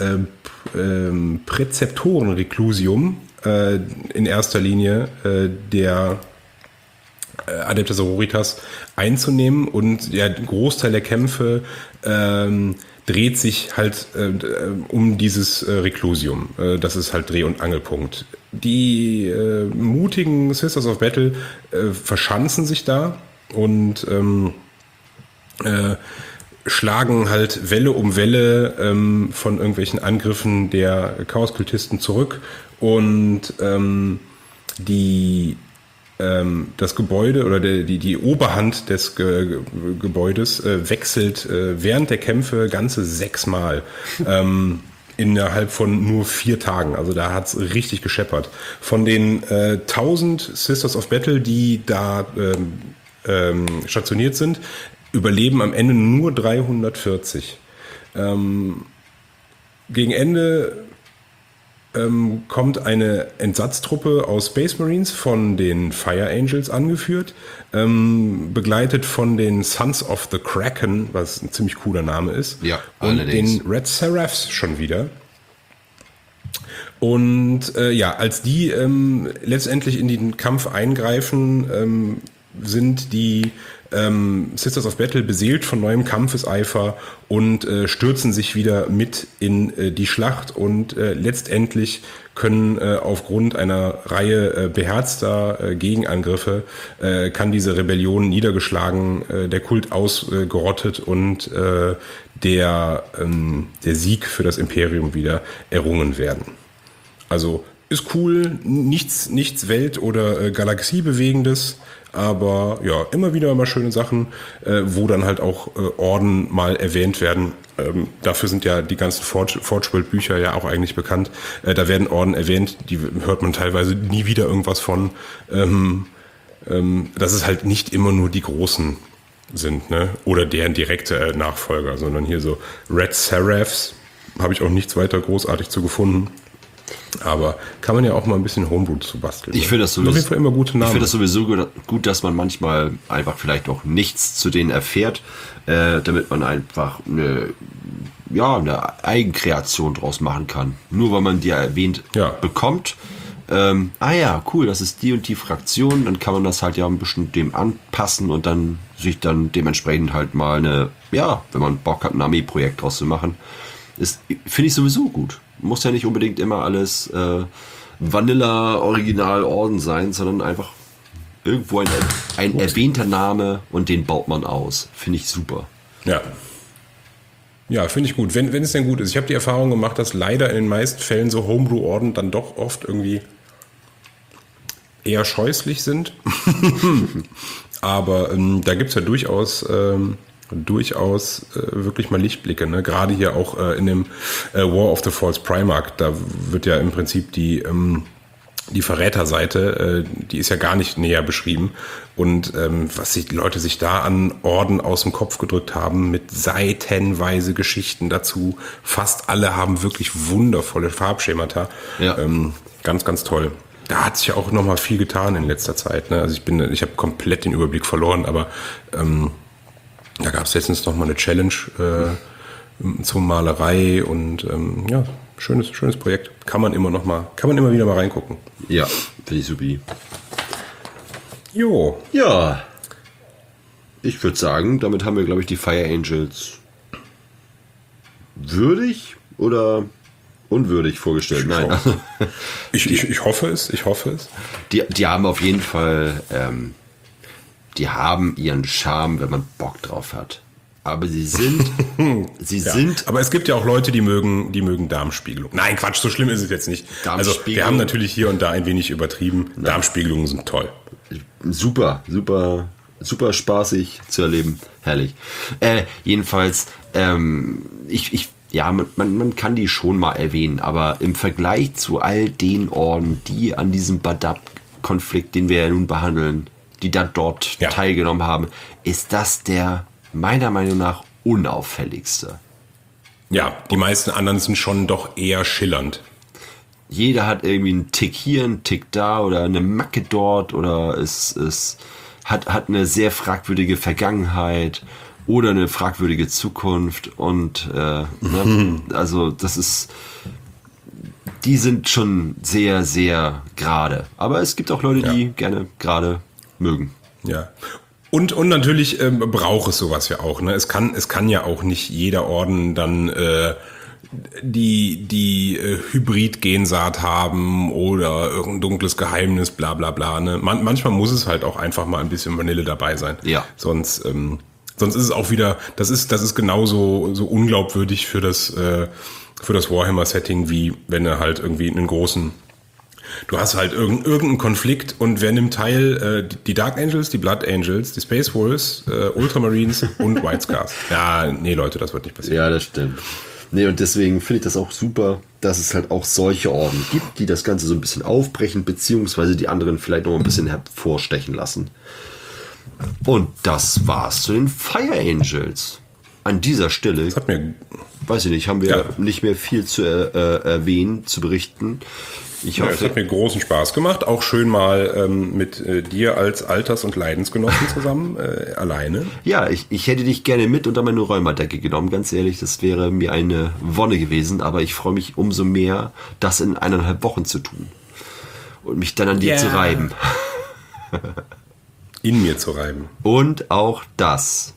Präzeptoren-Reklusium in erster Linie der Adeptus Sororitas einzunehmen, und der Großteil der Kämpfe dreht sich halt um dieses Reklusium. Das ist halt Dreh- und Angelpunkt. Die mutigen Sisters of Battle verschanzen sich da und schlagen halt Welle um Welle von irgendwelchen Angriffen der Chaoskultisten zurück, und das Gebäude oder die Oberhand des Gebäudes wechselt während der Kämpfe ganze 6 Mal innerhalb von nur 4 Tagen. Also da hat's richtig gescheppert. Von den 1000 Sisters of Battle, die da stationiert sind, überleben am Ende nur 340. Gegen Ende kommt eine Entsatztruppe aus Space Marines von den Fire Angels angeführt, begleitet von den Sons of the Kraken, was ein ziemlich cooler Name ist, ja, und den Red Seraphs schon wieder. Und als die letztendlich in den Kampf eingreifen, sind die Sisters of Battle beseelt von neuem Kampfeseifer und stürzen sich wieder mit in die Schlacht und letztendlich können aufgrund einer Reihe beherzter Gegenangriffe kann diese Rebellion niedergeschlagen, der Kult ausgerottet und der Sieg für das Imperium wieder errungen werden. Also ist cool, nichts Welt- oder Galaxiebewegendes, aber ja, immer wieder mal schöne Sachen, wo dann halt auch Orden mal erwähnt werden. Dafür sind ja die ganzen Forge-Bücher ja auch eigentlich bekannt. Da werden Orden erwähnt, die hört man teilweise nie wieder irgendwas von. Dass es halt nicht immer nur die Großen sind, ne? Oder deren direkte Nachfolger, sondern hier so Red Seraphs, habe ich auch nichts weiter großartig zu gefunden. Aber kann man ja auch mal ein bisschen Homebrew zu basteln. Ich finde das sowieso, auf jeden Fall immer gute Namen. Ich finde das sowieso gut, dass man manchmal einfach vielleicht auch nichts zu denen erfährt, damit man einfach eine Eigenkreation draus machen kann. Nur weil man die erwähnt bekommt. Cool, das ist die und die Fraktion, dann kann man das halt ja ein bisschen dem anpassen und dann sich dann dementsprechend halt mal wenn man Bock hat, ein Armeeprojekt draus zu machen. Finde ich sowieso gut. Muss ja nicht unbedingt immer alles Vanilla-Original-Orden sein, sondern einfach irgendwo ein erwähnter Name und den baut man aus. Finde ich super. Ja. Ja, finde ich gut. Wenn es denn gut ist. Ich habe die Erfahrung gemacht, dass leider in den meisten Fällen so Homebrew-Orden dann doch oft irgendwie eher scheußlich sind. Aber da gibt es ja durchaus wirklich mal Lichtblicke, ne? Gerade hier auch in dem War of the False Primarch, da wird ja im Prinzip die Verräterseite, die ist ja gar nicht näher beschrieben. Und was die Leute sich da an Orden aus dem Kopf gedrückt haben, mit seitenweise Geschichten dazu. Fast alle haben wirklich wundervolle Farbschemata. Ja. Ganz, ganz toll. Da hat sich ja auch nochmal viel getan in letzter Zeit, ne? Also ich habe komplett den Überblick verloren, aber da gab es letztens noch mal eine Challenge zur Malerei und schönes Projekt. Kann man immer wieder mal reingucken. Ja, finde ich supi. Jo. Ja. Ich würde sagen, damit haben wir, glaube ich, die Fire Angels würdig oder unwürdig vorgestellt. Nein. Ich hoffe es. Die haben auf jeden Fall die haben ihren Charme, wenn man Bock drauf hat. Aber sie sind, Aber es gibt ja auch Leute, die mögen Darmspiegelung. Nein, Quatsch, so schlimm ist es jetzt nicht. Also wir haben natürlich hier und da ein wenig übertrieben. Nein. Darmspiegelungen sind toll. Super spaßig zu erleben. Herrlich. Jedenfalls, man kann die schon mal erwähnen, aber im Vergleich zu all den Orden, die an diesem Badab-Konflikt, den wir ja nun behandeln, die da dort teilgenommen haben, ist das der meiner Meinung nach unauffälligste. Ja, die meisten anderen sind schon doch eher schillernd. Jeder hat irgendwie einen Tick hier, einen Tick da oder eine Macke dort oder es hat eine sehr fragwürdige Vergangenheit oder eine fragwürdige Zukunft und also das ist, die sind schon sehr, sehr gerade. Aber es gibt auch Leute, die gerne gerade mögen. Ja. Und natürlich braucht es sowas ja auch. Ne? Es kann ja auch nicht jeder Orden dann die Hybrid-Gensaat haben oder irgendein dunkles Geheimnis, bla bla bla. Ne? Manchmal muss es halt auch einfach mal ein bisschen Vanille dabei sein. Ja. Sonst ist es auch wieder, das ist genauso so unglaubwürdig für das Warhammer-Setting, wie wenn er halt irgendwie einen großen... Du hast halt irgendeinen Konflikt und wer nimmt teil? Die Dark Angels, die Blood Angels, die Space Wolves, Ultramarines und White Scars. Ja, nee, Leute, das wird nicht passieren. Ja, das stimmt. Nee, und deswegen finde ich das auch super, dass es halt auch solche Orden gibt, die das Ganze so ein bisschen aufbrechen, beziehungsweise die anderen vielleicht noch ein bisschen hervorstechen lassen. Und das war's zu den Fire Angels. An dieser Stelle, das hat mir, weiß ich nicht, haben wir nicht mehr viel zu erwähnen, zu berichten. Ich hoffe, es hat mir großen Spaß gemacht, auch schön mal mit dir als Alters- und Leidensgenossen zusammen, alleine. Ja, ich hätte dich gerne mit unter meine Rheumadecke genommen, ganz ehrlich, das wäre mir eine Wonne gewesen, aber ich freue mich umso mehr, das in 1,5 Wochen zu tun und mich dann an dir zu reiben. in mir zu reiben. Und auch das.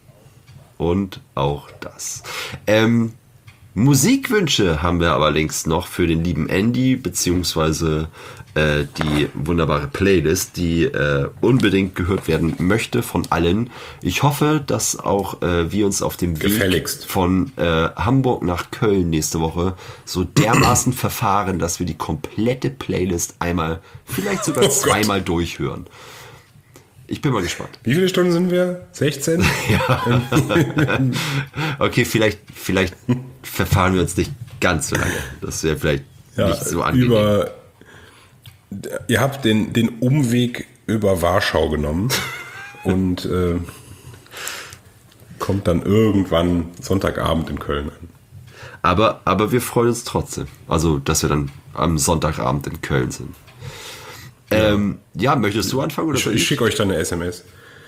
Musikwünsche haben wir allerdings noch für den lieben Andy, beziehungsweise die wunderbare Playlist, die unbedingt gehört werden möchte von allen. Ich hoffe, dass auch wir uns auf dem Weg von Hamburg nach Köln nächste Woche so dermaßen verfahren, dass wir die komplette Playlist einmal, vielleicht sogar zweimal durchhören. Ich bin mal gespannt. Wie viele Stunden sind wir? 16? Ja. Okay, vielleicht verfahren wir uns nicht ganz so lange. Das wäre vielleicht nicht so angenehm. Ihr habt den Umweg über Warschau genommen und kommt dann irgendwann Sonntagabend in Köln an. Aber wir freuen uns trotzdem. Also, dass wir dann am Sonntagabend in Köln sind. Möchtest du anfangen? Oder ich schicke euch dann eine SMS.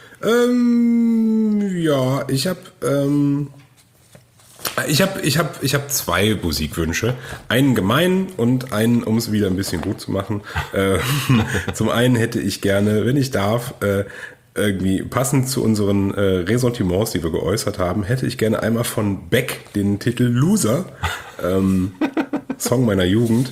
Ich hab zwei Musikwünsche. Einen gemein und einen, um es wieder ein bisschen gut zu machen. Zum einen hätte ich gerne, wenn ich darf, irgendwie passend zu unseren Ressentiments, die wir geäußert haben, hätte ich gerne einmal von Beck den Titel Loser, Song meiner Jugend.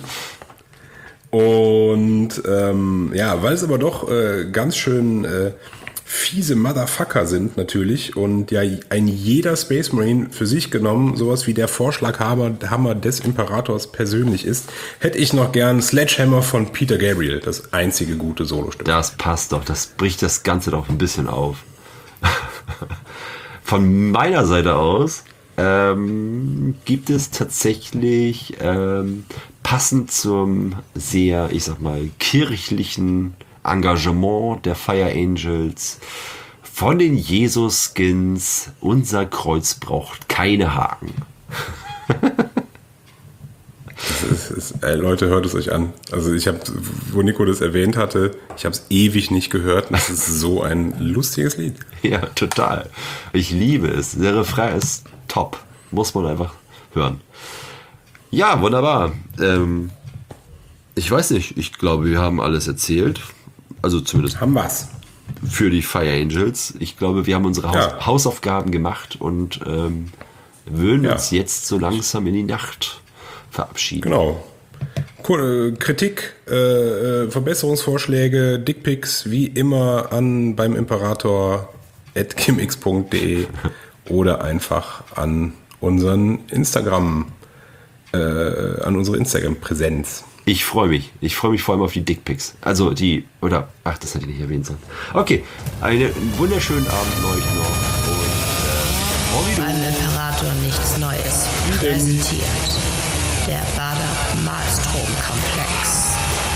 Und weil es aber doch ganz schön fiese Motherfucker sind natürlich und ja ein jeder Space Marine für sich genommen sowas wie der Vorschlaghammer des Imperators persönlich ist, hätte ich noch gern Sledgehammer von Peter Gabriel, das einzige gute Solostück. Das passt doch, das bricht das Ganze doch ein bisschen auf. Von meiner Seite aus gibt es tatsächlich passend zum sehr, ich sag mal, kirchlichen Engagement der Fire Angels von den Jesus-Skins, unser Kreuz braucht keine Haken. Leute, hört es euch an. Also ich habe, wo Nico das erwähnt hatte, ich habe es ewig nicht gehört und es ist so ein lustiges Lied. Ja, total. Ich liebe es. Der Refrain ist top. Muss man einfach hören. Ja, wunderbar. Ich weiß nicht, ich glaube, wir haben alles erzählt. Also zumindest haben wir's. Für die Fire Angels. Ich glaube, wir haben unsere Hausaufgaben gemacht und würden uns jetzt so langsam in die Nacht verabschieden. Genau. Kritik, Verbesserungsvorschläge, Dickpics wie immer beim Imperator @gmx.de oder einfach an unseren an unsere Instagram-Präsenz. Ich freue mich. Ich freue mich vor allem auf die Dickpics. Also das hätte ich nicht erwähnt sollen. Okay, einen wunderschönen Abend euch noch. Und beim Imperator nichts Neues. Präsentiert der Bader Malstrom Komplex.